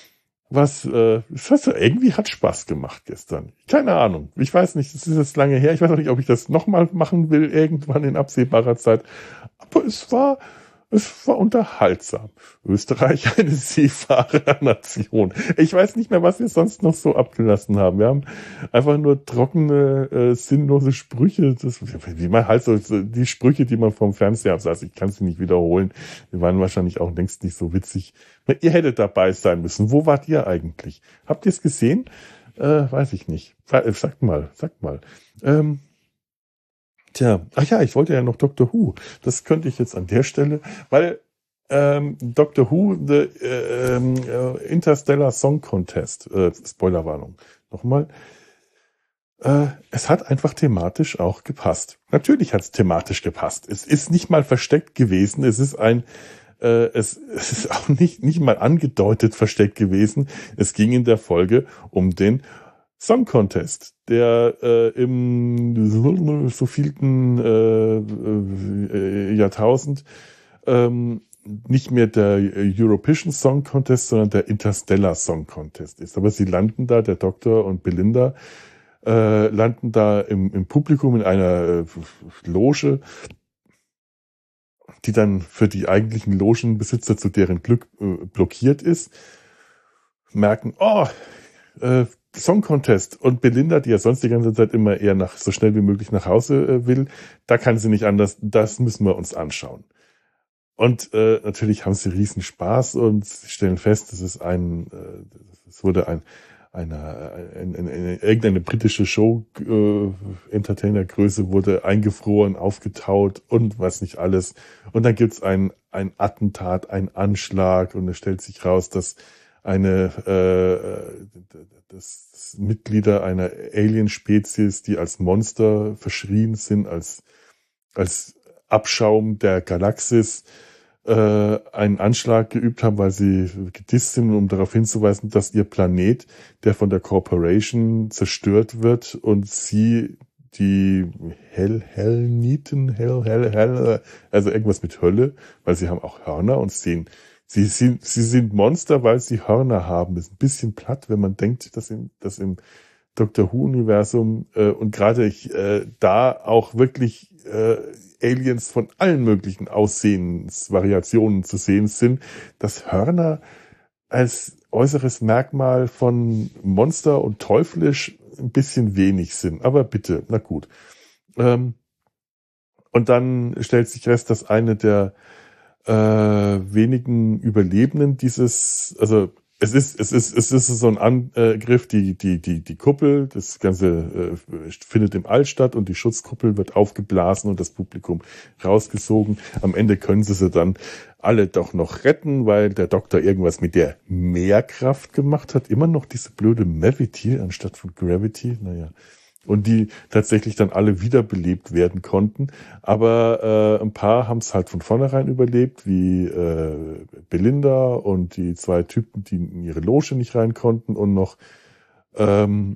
Irgendwie hat Spaß gemacht gestern. Keine Ahnung. Ich weiß nicht, das ist jetzt lange her. Ich weiß auch nicht, ob ich das nochmal machen will, irgendwann in absehbarer Zeit. Aber es war unterhaltsam. Österreich, eine Seefahrernation. Ich weiß nicht mehr, was wir sonst noch so abgelassen haben. Wir haben einfach nur trockene, sinnlose Sprüche. Wie man halt so die Sprüche, die man vom Fernseher absaß. Ich kann sie nicht wiederholen. Die waren wahrscheinlich auch längst nicht so witzig. Ihr hättet dabei sein müssen. Wo wart ihr eigentlich? Habt ihr es gesehen? Weiß ich nicht. Sagt mal. Ach ja, ich wollte ja noch Doctor Who. Das könnte ich jetzt an der Stelle, weil Doctor Who, the Interstellar Song Contest, Spoilerwarnung, nochmal, es hat einfach thematisch auch gepasst. Natürlich hat es thematisch gepasst. Es ist nicht mal versteckt gewesen. Es ist es ist auch nicht mal angedeutet versteckt gewesen. Es ging in der Folge um den Song Contest, der im so vielten Jahrtausend nicht mehr der European Song Contest, sondern der Interstellar Song Contest ist. Aber sie landen da, der Doktor und Belinda, landen da im Publikum in einer Loge, die dann für die eigentlichen Logenbesitzer zu deren Glück blockiert ist, merken, Song Contest und Belinda, die ja sonst die ganze Zeit immer eher so schnell wie möglich nach Hause will, da kann sie nicht anders, das müssen wir uns anschauen. Und natürlich haben sie riesen Spaß und stellen fest, es wurde irgendeine britische Show, Entertainer-Größe wurde eingefroren, aufgetaut und was nicht alles. Und dann gibt's ein Attentat, ein Anschlag und es stellt sich raus, dass dass Mitglieder einer Alien-Spezies, die als Monster verschrien sind, als Abschaum der Galaxis, einen Anschlag geübt haben, weil sie gedisst sind, um darauf hinzuweisen, dass ihr Planet, der von der Corporation zerstört wird und sie die Hellniten, also irgendwas mit Hölle, weil sie haben auch Hörner und sie sind Monster, weil sie Hörner haben. Das ist ein bisschen platt, wenn man denkt, dass im Doctor Who-Universum und gerade da auch wirklich Aliens von allen möglichen Aussehensvariationen zu sehen sind, dass Hörner als äußeres Merkmal von Monster und teuflisch ein bisschen wenig sind. Aber bitte, na gut. Und dann stellt sich fest, dass eine der wenigen Überlebenden also es ist so ein Angriff, die Kuppel, das Ganze findet im All statt und die Schutzkuppel wird aufgeblasen und das Publikum rausgesogen. Am Ende können sie dann alle doch noch retten, weil der Doktor irgendwas mit der Mehrkraft gemacht hat. Immer noch diese blöde Mavity anstatt von Gravity. Naja. Und die tatsächlich dann alle wiederbelebt werden konnten. Aber ein paar haben es halt von vornherein überlebt, wie Belinda und die 2 Typen, die in ihre Loge nicht rein konnten und noch 2,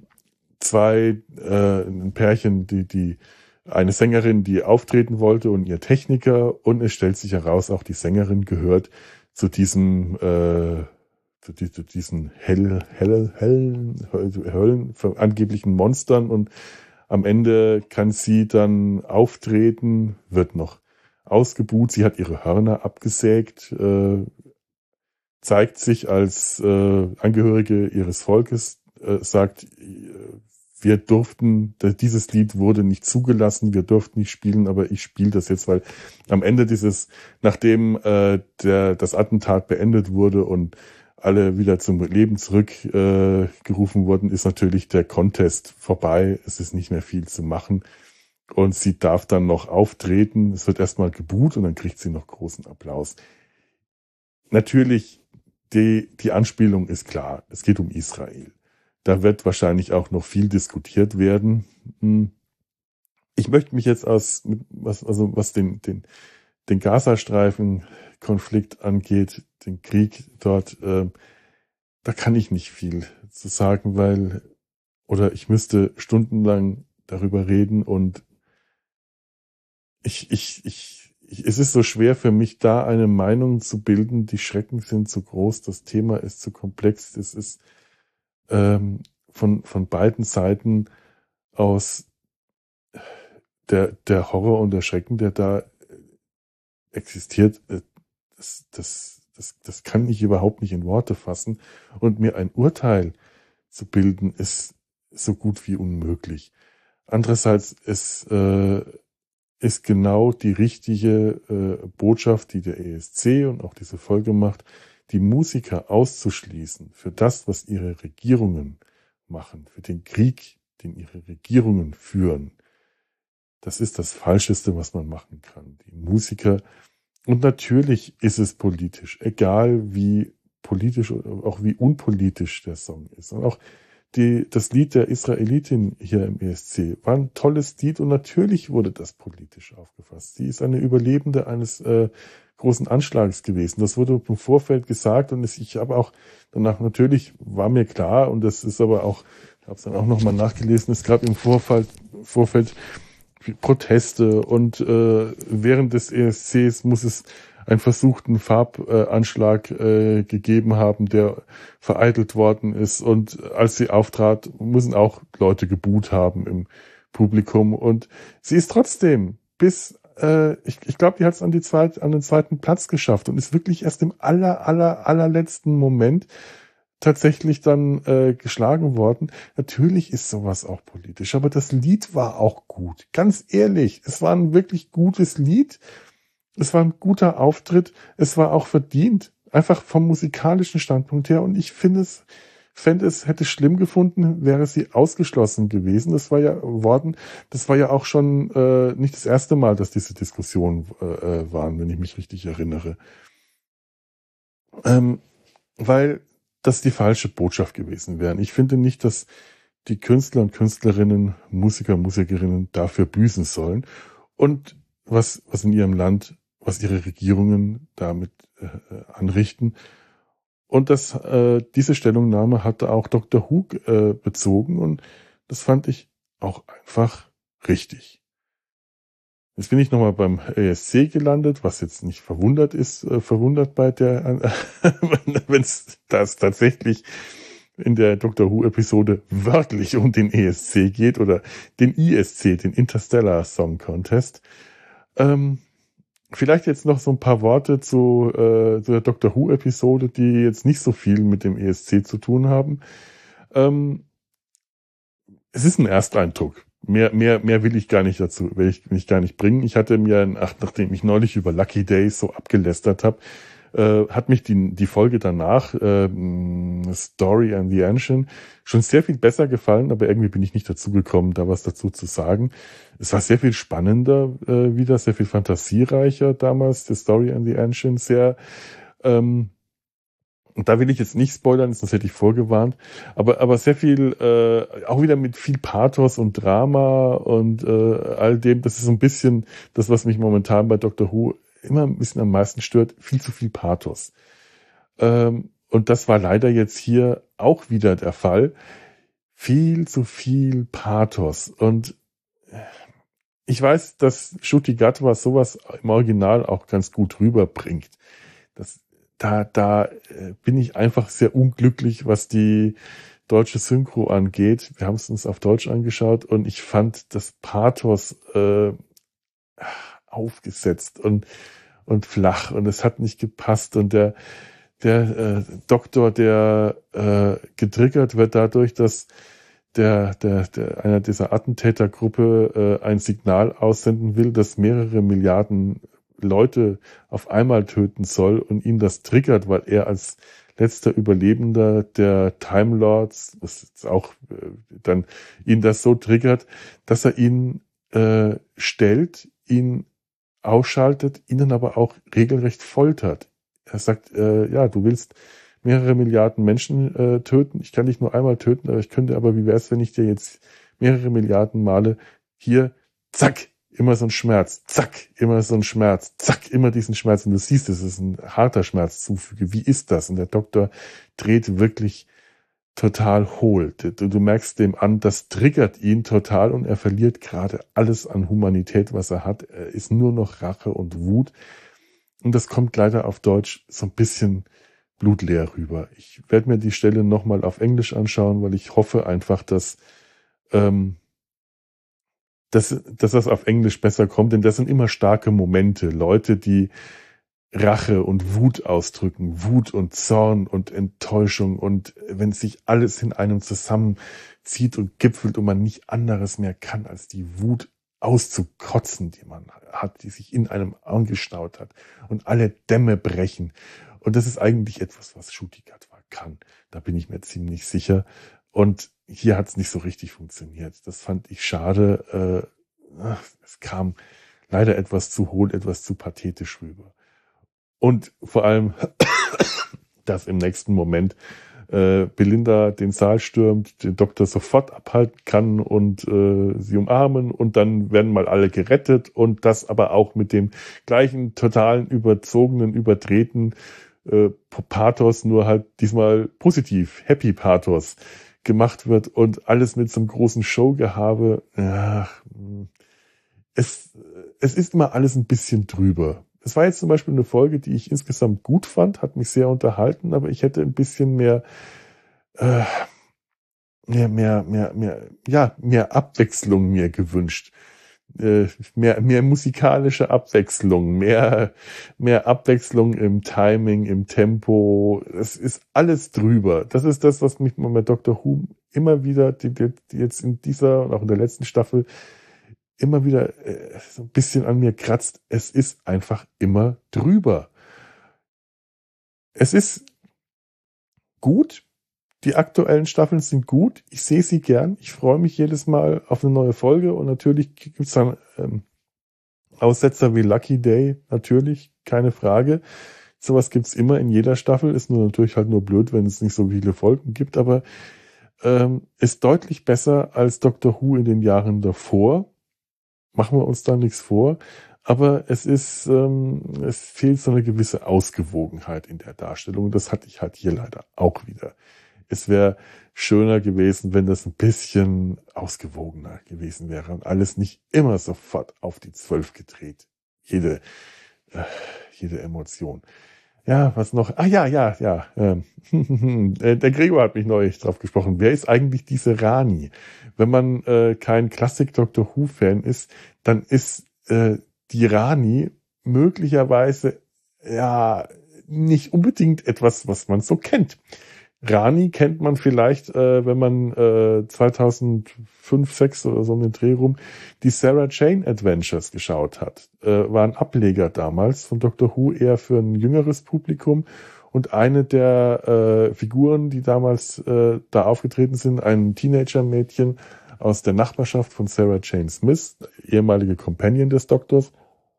ein Pärchen, die eine Sängerin, die auftreten wollte und ihr Techniker. Und es stellt sich heraus, auch die Sängerin gehört zu diesen Höllen, angeblichen Monstern, und am Ende kann sie dann auftreten, wird noch ausgebuht, sie hat ihre Hörner abgesägt, zeigt sich als Angehörige ihres Volkes, sagt, wir durften, dieses Lied wurde nicht zugelassen, wir durften nicht spielen, aber ich spiele das jetzt, weil am Ende nachdem das Attentat beendet wurde und alle wieder zum Leben zurückgerufen wurden, ist natürlich der Contest vorbei. Es ist nicht mehr viel zu machen. Und sie darf dann noch auftreten. Es wird erstmal gebuht und dann kriegt sie noch großen Applaus. Natürlich, die Anspielung ist klar. Es geht um Israel. Da wird wahrscheinlich auch noch viel diskutiert werden. Ich möchte mich jetzt was den Gazastreifen-Konflikt angeht, den Krieg dort, da kann ich nicht viel zu sagen, ich müsste stundenlang darüber reden und es ist so schwer für mich, da eine Meinung zu bilden. Die Schrecken sind zu groß, das Thema ist zu komplex, es ist von beiden Seiten aus der Horror und der Schrecken, der da existiert, das kann ich überhaupt nicht in Worte fassen, und mir ein Urteil zu bilden, ist so gut wie unmöglich. Andererseits ist genau die richtige Botschaft, die der ESC und auch diese Folge macht, die Musiker auszuschließen für das, was ihre Regierungen machen, für den Krieg, den ihre Regierungen führen. Das ist das Falscheste, was man machen kann. Die Musiker. Und natürlich ist es politisch, egal wie politisch oder auch wie unpolitisch der Song ist. Und auch das Lied der Israelitin hier im ESC war ein tolles Lied und natürlich wurde das politisch aufgefasst. Sie ist eine Überlebende eines großen Anschlags gewesen. Das wurde im Vorfeld gesagt und ich habe auch danach, natürlich war mir klar, und das ist aber auch, ich habe es dann auch nochmal nachgelesen, es gab im Vorfeld Proteste und während des ESCs muss es einen versuchten Farbanschlag gegeben haben, der vereitelt worden ist, und als sie auftrat, müssen auch Leute geboot haben im Publikum, und sie ist trotzdem ich glaube, die hat es an den 2. Platz geschafft und ist wirklich erst im allerletzten Moment tatsächlich dann geschlagen worden. Natürlich ist sowas auch politisch, aber das Lied war auch gut. Ganz ehrlich, es war ein wirklich gutes Lied. Es war ein guter Auftritt. Es war auch verdient, einfach vom musikalischen Standpunkt her. Und ich fände es hätte schlimm gefunden, wäre sie ausgeschlossen gewesen. Das war ja auch schon nicht das erste Mal, dass diese Diskussionen waren, wenn ich mich richtig erinnere. Weil das die falsche Botschaft gewesen wäre. Ich finde nicht, dass die Künstler und Künstlerinnen, Musiker, Musikerinnen dafür büßen sollen. Und was in ihrem Land, was ihre Regierungen damit anrichten. Und diese Stellungnahme hatte auch Dr. Who bezogen, und das fand ich auch einfach richtig. Jetzt bin ich nochmal beim ESC gelandet, was jetzt nicht verwundert bei wenn es das tatsächlich in der Doctor Who-Episode wörtlich um den ESC geht oder den ISC, den Interstellar Song Contest. Vielleicht jetzt noch so ein paar Worte zu der Doctor Who-Episode, die jetzt nicht so viel mit dem ESC zu tun haben. Es ist ein Ersteindruck, mehr will ich gar nicht dazu, will ich gar nicht bringen. Ich hatte mir, nachdem ich neulich über Lucky Days so abgelästert habe, hat mich die Folge danach, Story and the Ancient, schon sehr viel besser gefallen, aber irgendwie bin ich nicht dazu gekommen, da was dazu zu sagen. Es war sehr viel spannender wieder, sehr viel fantasiereicher damals, die Story and the Ancient, sehr, und da will ich jetzt nicht spoilern, sonst hätte ich vorgewarnt, aber sehr viel, auch wieder mit viel Pathos und Drama und all dem, das ist so ein bisschen das, was mich momentan bei Doctor Who immer ein bisschen am meisten stört, viel zu viel Pathos. Und das war leider jetzt hier auch wieder der Fall. Viel zu viel Pathos. Und ich weiß, dass Ncuti Gatwa sowas im Original auch ganz gut rüberbringt. Da bin ich einfach sehr unglücklich, was die deutsche Synchro angeht. Wir haben es uns auf Deutsch angeschaut und ich fand das Pathos aufgesetzt und flach und es hat nicht gepasst und der Doktor, der getriggert wird dadurch, dass einer dieser Attentätergruppe ein Signal aussenden will, das mehrere Milliarden Leute auf einmal töten soll und ihn das triggert, weil er als letzter Überlebender der Time Lords, das ist auch dann ihn das so triggert, dass er ihn stellt, ihn ausschaltet, ihnen aber auch regelrecht foltert. Er sagt, ja, du willst mehrere Milliarden Menschen töten, ich kann dich nur einmal töten, aber ich könnte aber, wie wäre es, wenn ich dir jetzt mehrere Milliarden Male hier, zack, immer so ein Schmerz, zack, immer so ein Schmerz, zack, immer diesen Schmerz und du siehst, es ist ein harter Schmerz zufüge, wie ist das? Und der Doktor dreht wirklich total hohl. Du merkst dem an, das triggert ihn total und er verliert gerade alles an Humanität, was er hat. Er ist nur noch Rache und Wut. Und das kommt leider auf Deutsch so ein bisschen blutleer rüber. Ich werde mir die Stelle nochmal auf Englisch anschauen, weil ich hoffe einfach, dass das auf Englisch besser kommt, denn das sind immer starke Momente. Leute, die Rache und Wut ausdrücken, Wut und Zorn und Enttäuschung und wenn sich alles in einem zusammenzieht und gipfelt und man nicht anderes mehr kann, als die Wut auszukotzen, die man hat, die sich in einem angestaut hat und alle Dämme brechen. Und das ist eigentlich etwas, was Ncuti Gatwa kann. Da bin ich mir ziemlich sicher. Und hier hat es nicht so richtig funktioniert. Das fand ich schade. Es kam leider etwas zu hohl, etwas zu pathetisch rüber. Und vor allem, dass im nächsten Moment Belinda den Saal stürmt, den Doktor sofort abhalten kann und sie umarmen und dann werden mal alle gerettet und das aber auch mit dem gleichen totalen, überzogenen, überdrehten Pathos, nur halt diesmal positiv, Happy Pathos gemacht wird und alles mit so einem großen Showgehabe. Es ist immer alles ein bisschen drüber. Es war jetzt zum Beispiel eine Folge, die ich insgesamt gut fand, hat mich sehr unterhalten, aber ich hätte ein bisschen mehr Abwechslung mir gewünscht. Mehr musikalische Abwechslung, mehr Abwechslung im Timing, im Tempo. Es ist alles drüber. Das ist das, was mich bei Dr. Who immer wieder, die jetzt in dieser und auch in der letzten Staffel immer wieder so ein bisschen an mir kratzt. Es ist einfach immer drüber. Es ist gut. Die aktuellen Staffeln sind gut. Ich sehe sie gern. Ich freue mich jedes Mal auf eine neue Folge. Und natürlich gibt es dann Aussetzer wie Lucky Day. Natürlich, keine Frage. Sowas gibt es immer in jeder Staffel. Ist nur natürlich halt nur blöd, wenn es nicht so viele Folgen gibt. Aber ist deutlich besser als Doctor Who in den Jahren davor. Machen wir uns da nichts vor. Aber es fehlt so eine gewisse Ausgewogenheit in der Darstellung. Das hatte ich halt hier leider auch wieder. Es wäre schöner gewesen, wenn das ein bisschen ausgewogener gewesen wäre und alles nicht immer sofort auf die 12 gedreht. Jede Emotion. Ja, was noch? Der Gregor hat mich neulich drauf gesprochen. Wer ist eigentlich diese Rani? Wenn man kein Klassik-Doctor Who-Fan ist, dann ist die Rani möglicherweise ja nicht unbedingt etwas, was man so kennt. Rani kennt man vielleicht, wenn man 2005, 6 oder so in den Dreh rum die Sarah Jane Adventures geschaut hat. War ein Ableger damals von Doctor Who, eher für ein jüngeres Publikum. Und eine der Figuren, die damals da aufgetreten sind, ein Teenager-Mädchen aus der Nachbarschaft von Sarah Jane Smith, ehemalige Companion des Doktors.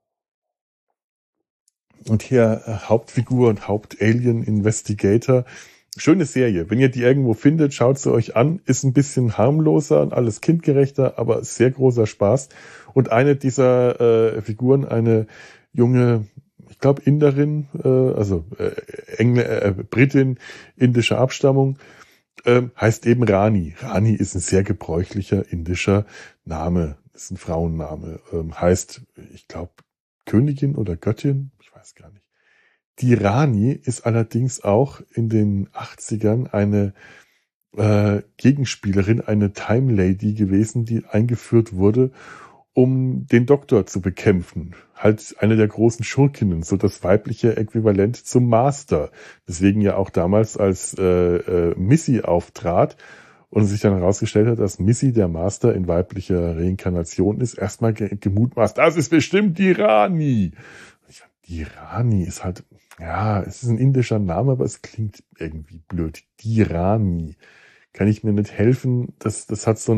Und hier Hauptfigur und Haupt-Alien-Investigator. Schöne Serie. Wenn ihr die irgendwo findet, schaut sie euch an. Ist ein bisschen harmloser und alles kindgerechter, aber sehr großer Spaß. Und eine dieser Figuren, eine junge, ich glaube Inderin, Britin indischer Abstammung, heißt eben Rani. Rani ist ein sehr gebräuchlicher indischer Name. Ist ein Frauenname. Heißt, ich glaube, Königin oder Göttin. Ich weiß gar nicht. Die Rani ist allerdings auch in den 80ern eine Gegenspielerin, eine Time Lady gewesen, die eingeführt wurde, um den Doktor zu bekämpfen. Halt eine der großen Schurkinnen, so das weibliche Äquivalent zum Master. Deswegen ja auch damals, als Missy auftrat und sich dann herausgestellt hat, dass Missy der Master in weiblicher Reinkarnation ist, erstmal gemutmaßt, das ist bestimmt die Rani. Die Rani ist halt, ja, es ist ein indischer Name, aber es klingt irgendwie blöd. Die Rani. Kann ich mir nicht helfen. Das hat so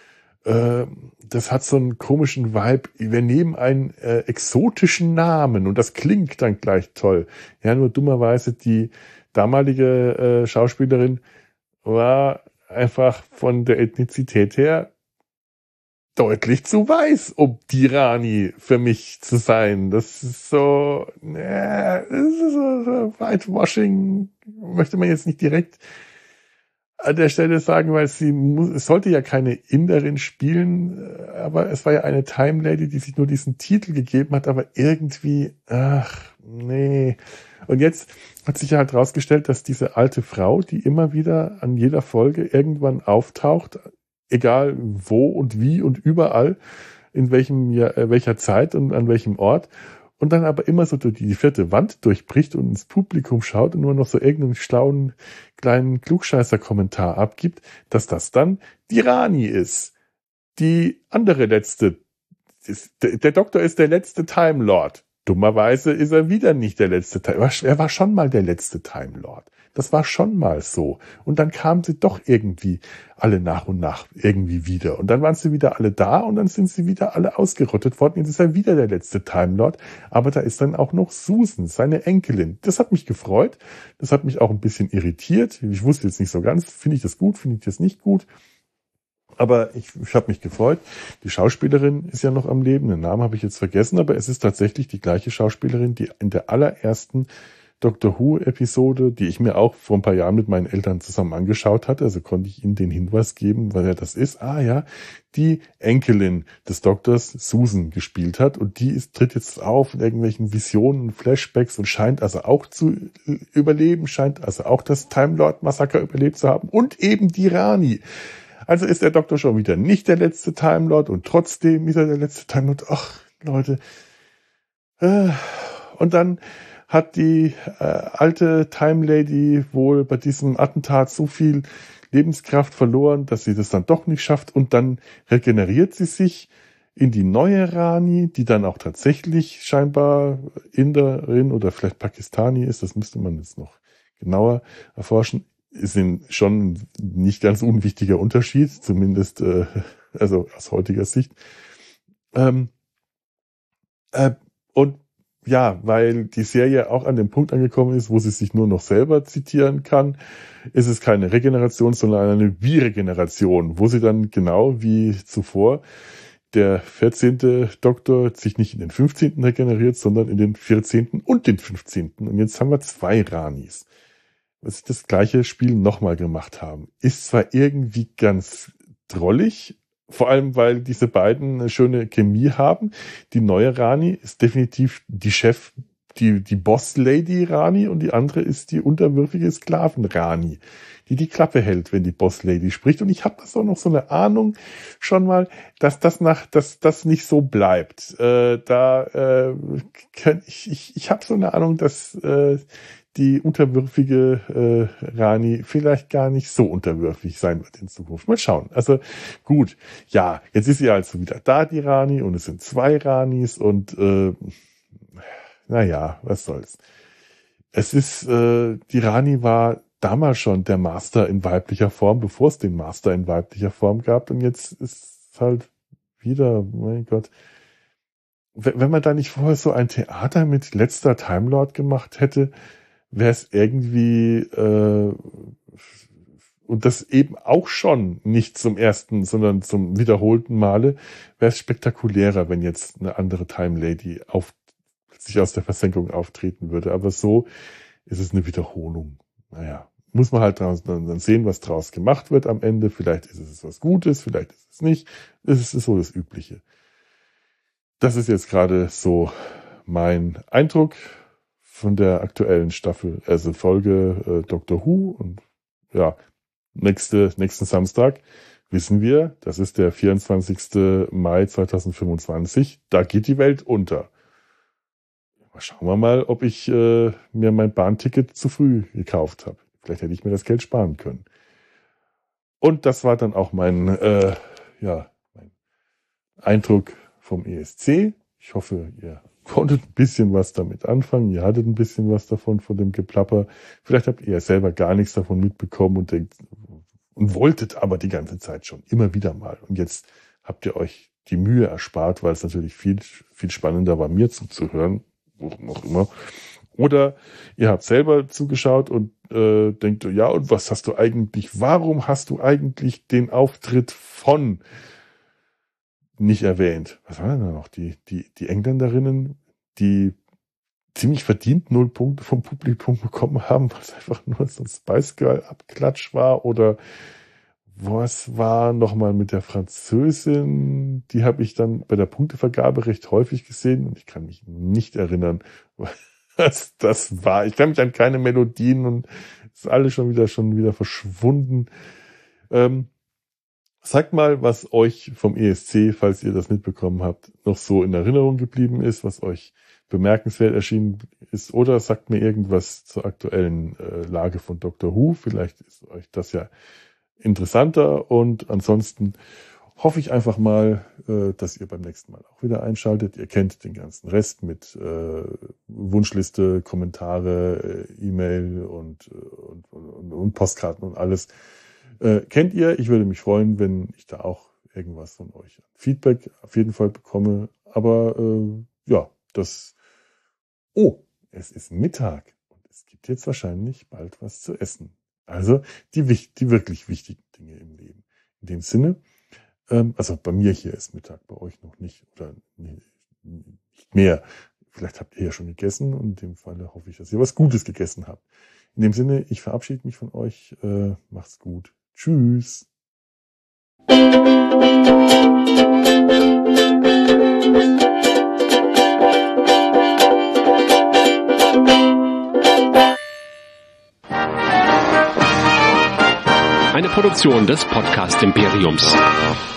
einen komischen Vibe. Wir nehmen einen exotischen Namen und das klingt dann gleich toll. Ja, nur dummerweise die damalige Schauspielerin war einfach von der Ethnizität her deutlich zu weiß, um die Rani für mich zu sein. Das ist so, das ist so Whitewashing, möchte man jetzt nicht direkt an der Stelle sagen, weil es sollte ja keine Inderin spielen, aber es war ja eine Time Lady, die sich nur diesen Titel gegeben hat, aber irgendwie, nee. Und jetzt hat sich ja halt rausgestellt, dass diese alte Frau, die immer wieder an jeder Folge irgendwann auftaucht, egal wo und wie und überall, in welcher Zeit und an welchem Ort, und dann aber immer so durch die 4. Wand durchbricht und ins Publikum schaut und nur noch so irgendeinen schlauen kleinen Klugscheißer-Kommentar abgibt, dass das dann die Rani ist. Die andere letzte. Der Doktor ist der letzte Time Lord. Dummerweise ist er wieder nicht der letzte Time Lord. Er war schon mal der letzte Time Lord. Das war schon mal so. Und dann kamen sie doch irgendwie alle nach und nach irgendwie wieder. Und dann waren sie wieder alle da und dann sind sie wieder alle ausgerottet worden. Jetzt ist er wieder der letzte Time Lord. Aber da ist dann auch noch Susan, seine Enkelin. Das hat mich gefreut. Das hat mich auch ein bisschen irritiert. Ich wusste jetzt nicht so ganz, finde ich das gut, finde ich das nicht gut. Aber ich habe mich gefreut. Die Schauspielerin ist ja noch am Leben. Den Namen habe ich jetzt vergessen, aber es ist tatsächlich die gleiche Schauspielerin, die in der allerersten Doctor Who-Episode, die ich mir auch vor ein paar Jahren mit meinen Eltern zusammen angeschaut hatte, also konnte ich ihnen den Hinweis geben, weil er das ist. Ah ja, die Enkelin des Doktors Susan gespielt hat und die tritt jetzt auf in irgendwelchen Visionen, Flashbacks und scheint also auch zu überleben, scheint also auch das Time Lord Massaker überlebt zu haben und eben die Rani. Also ist der Doktor schon wieder nicht der letzte Time Lord und trotzdem ist er der letzte Time Lord. Ach, Leute. Und dann hat die alte Time Lady wohl bei diesem Attentat so viel Lebenskraft verloren, dass sie das dann doch nicht schafft. Und dann regeneriert sie sich in die neue Rani, die dann auch tatsächlich scheinbar Inderin oder vielleicht Pakistani ist. Das müsste man jetzt noch genauer erforschen. Ist schon nicht ganz unwichtiger Unterschied, zumindest also aus heutiger Sicht. Und ja, weil die Serie auch an dem Punkt angekommen ist, wo sie sich nur noch selber zitieren kann, ist es keine Regeneration, sondern eine Biregeneration, wo sie dann genau wie zuvor der 14. Doktor sich nicht in den 15. regeneriert, sondern in den 14. und den 15. Und jetzt haben wir 2 Ranis, was sie das gleiche Spiel nochmal gemacht haben. Ist zwar irgendwie ganz drollig, vor allem, weil diese beiden eine schöne Chemie haben. Die neue Rani ist definitiv die die Boss-Lady Rani und die andere ist die unterwürfige Sklaven-Rani, die Klappe hält, wenn die Boss-Lady spricht. Und ich habe das auch noch so eine Ahnung schon mal, dass das nicht so bleibt. Ich habe so eine Ahnung, dass die unterwürfige Rani vielleicht gar nicht so unterwürfig sein wird in Zukunft. Mal schauen. Also gut, ja, jetzt ist sie also wieder da, die Rani, und es sind 2 Ranis und naja, was soll's. Es ist, die Rani war damals schon der Master in weiblicher Form, bevor es den Master in weiblicher Form gab, und jetzt ist es halt wieder, mein Gott. Wenn man da nicht vorher so ein Theater mit letzter Time Lord gemacht hätte, wäre es irgendwie, und das eben auch schon nicht zum ersten, sondern zum wiederholten Male, wäre es spektakulärer, wenn jetzt eine andere Time Lady sich aus der Versenkung auftreten würde. Aber so ist es eine Wiederholung. Naja, muss man halt dann sehen, was draus gemacht wird am Ende. Vielleicht ist es was Gutes, vielleicht ist es nicht. Es ist so das Übliche. Das ist jetzt gerade so mein Eindruck von der aktuellen Staffel, also Folge Doctor Who. Und ja, nächsten Samstag wissen wir, das ist der 24. Mai 2025, da geht die Welt unter. Schauen wir mal, ob ich mir mein Bahnticket zu früh gekauft habe. Vielleicht hätte ich mir das Geld sparen können. Und das war dann auch mein Eindruck vom ESC. Ich hoffe, ihr konntet ein bisschen was damit anfangen. Ihr hattet ein bisschen was davon, von dem Geplapper. Vielleicht habt ihr selber gar nichts davon mitbekommen und denkt, und wolltet aber die ganze Zeit schon, immer wieder mal. Und jetzt habt ihr euch die Mühe erspart, weil es natürlich viel, viel spannender war, mir zuzuhören, worum auch immer. Oder ihr habt selber zugeschaut und denkt, ja, und warum hast du eigentlich den Auftritt von nicht erwähnt? Was waren denn da noch? Die Engländerinnen, die ziemlich verdient 0 Punkte vom Publikum bekommen haben, weil es einfach nur so ein Spice Girl Abklatsch war, oder was war nochmal mit der Französin? Die habe ich dann bei der Punktevergabe recht häufig gesehen und ich kann mich nicht erinnern, was das war. Ich kann mich an keine Melodien und ist alles schon wieder verschwunden. Sagt mal, was euch vom ESC, falls ihr das mitbekommen habt, noch so in Erinnerung geblieben ist, was euch bemerkenswert erschienen ist, oder sagt mir irgendwas zur aktuellen Lage von Doctor Who. Vielleicht ist euch das ja interessanter, und ansonsten hoffe ich einfach mal, dass ihr beim nächsten Mal auch wieder einschaltet. Ihr kennt den ganzen Rest mit Wunschliste, Kommentare, E-Mail und Postkarten und alles. Kennt ihr? Ich würde mich freuen, wenn ich da auch irgendwas von euch Feedback auf jeden Fall bekomme. Aber es ist Mittag und es gibt jetzt wahrscheinlich bald was zu essen. Also die wirklich wichtigen Dinge im Leben. In dem Sinne, also bei mir hier ist Mittag, bei euch noch nicht oder nicht mehr. Vielleicht habt ihr ja schon gegessen, und in dem Falle hoffe ich, dass ihr was Gutes gegessen habt. In dem Sinne, ich verabschiede mich von euch. Macht's gut. Tschüss. Eine Produktion des Podcast Imperiums.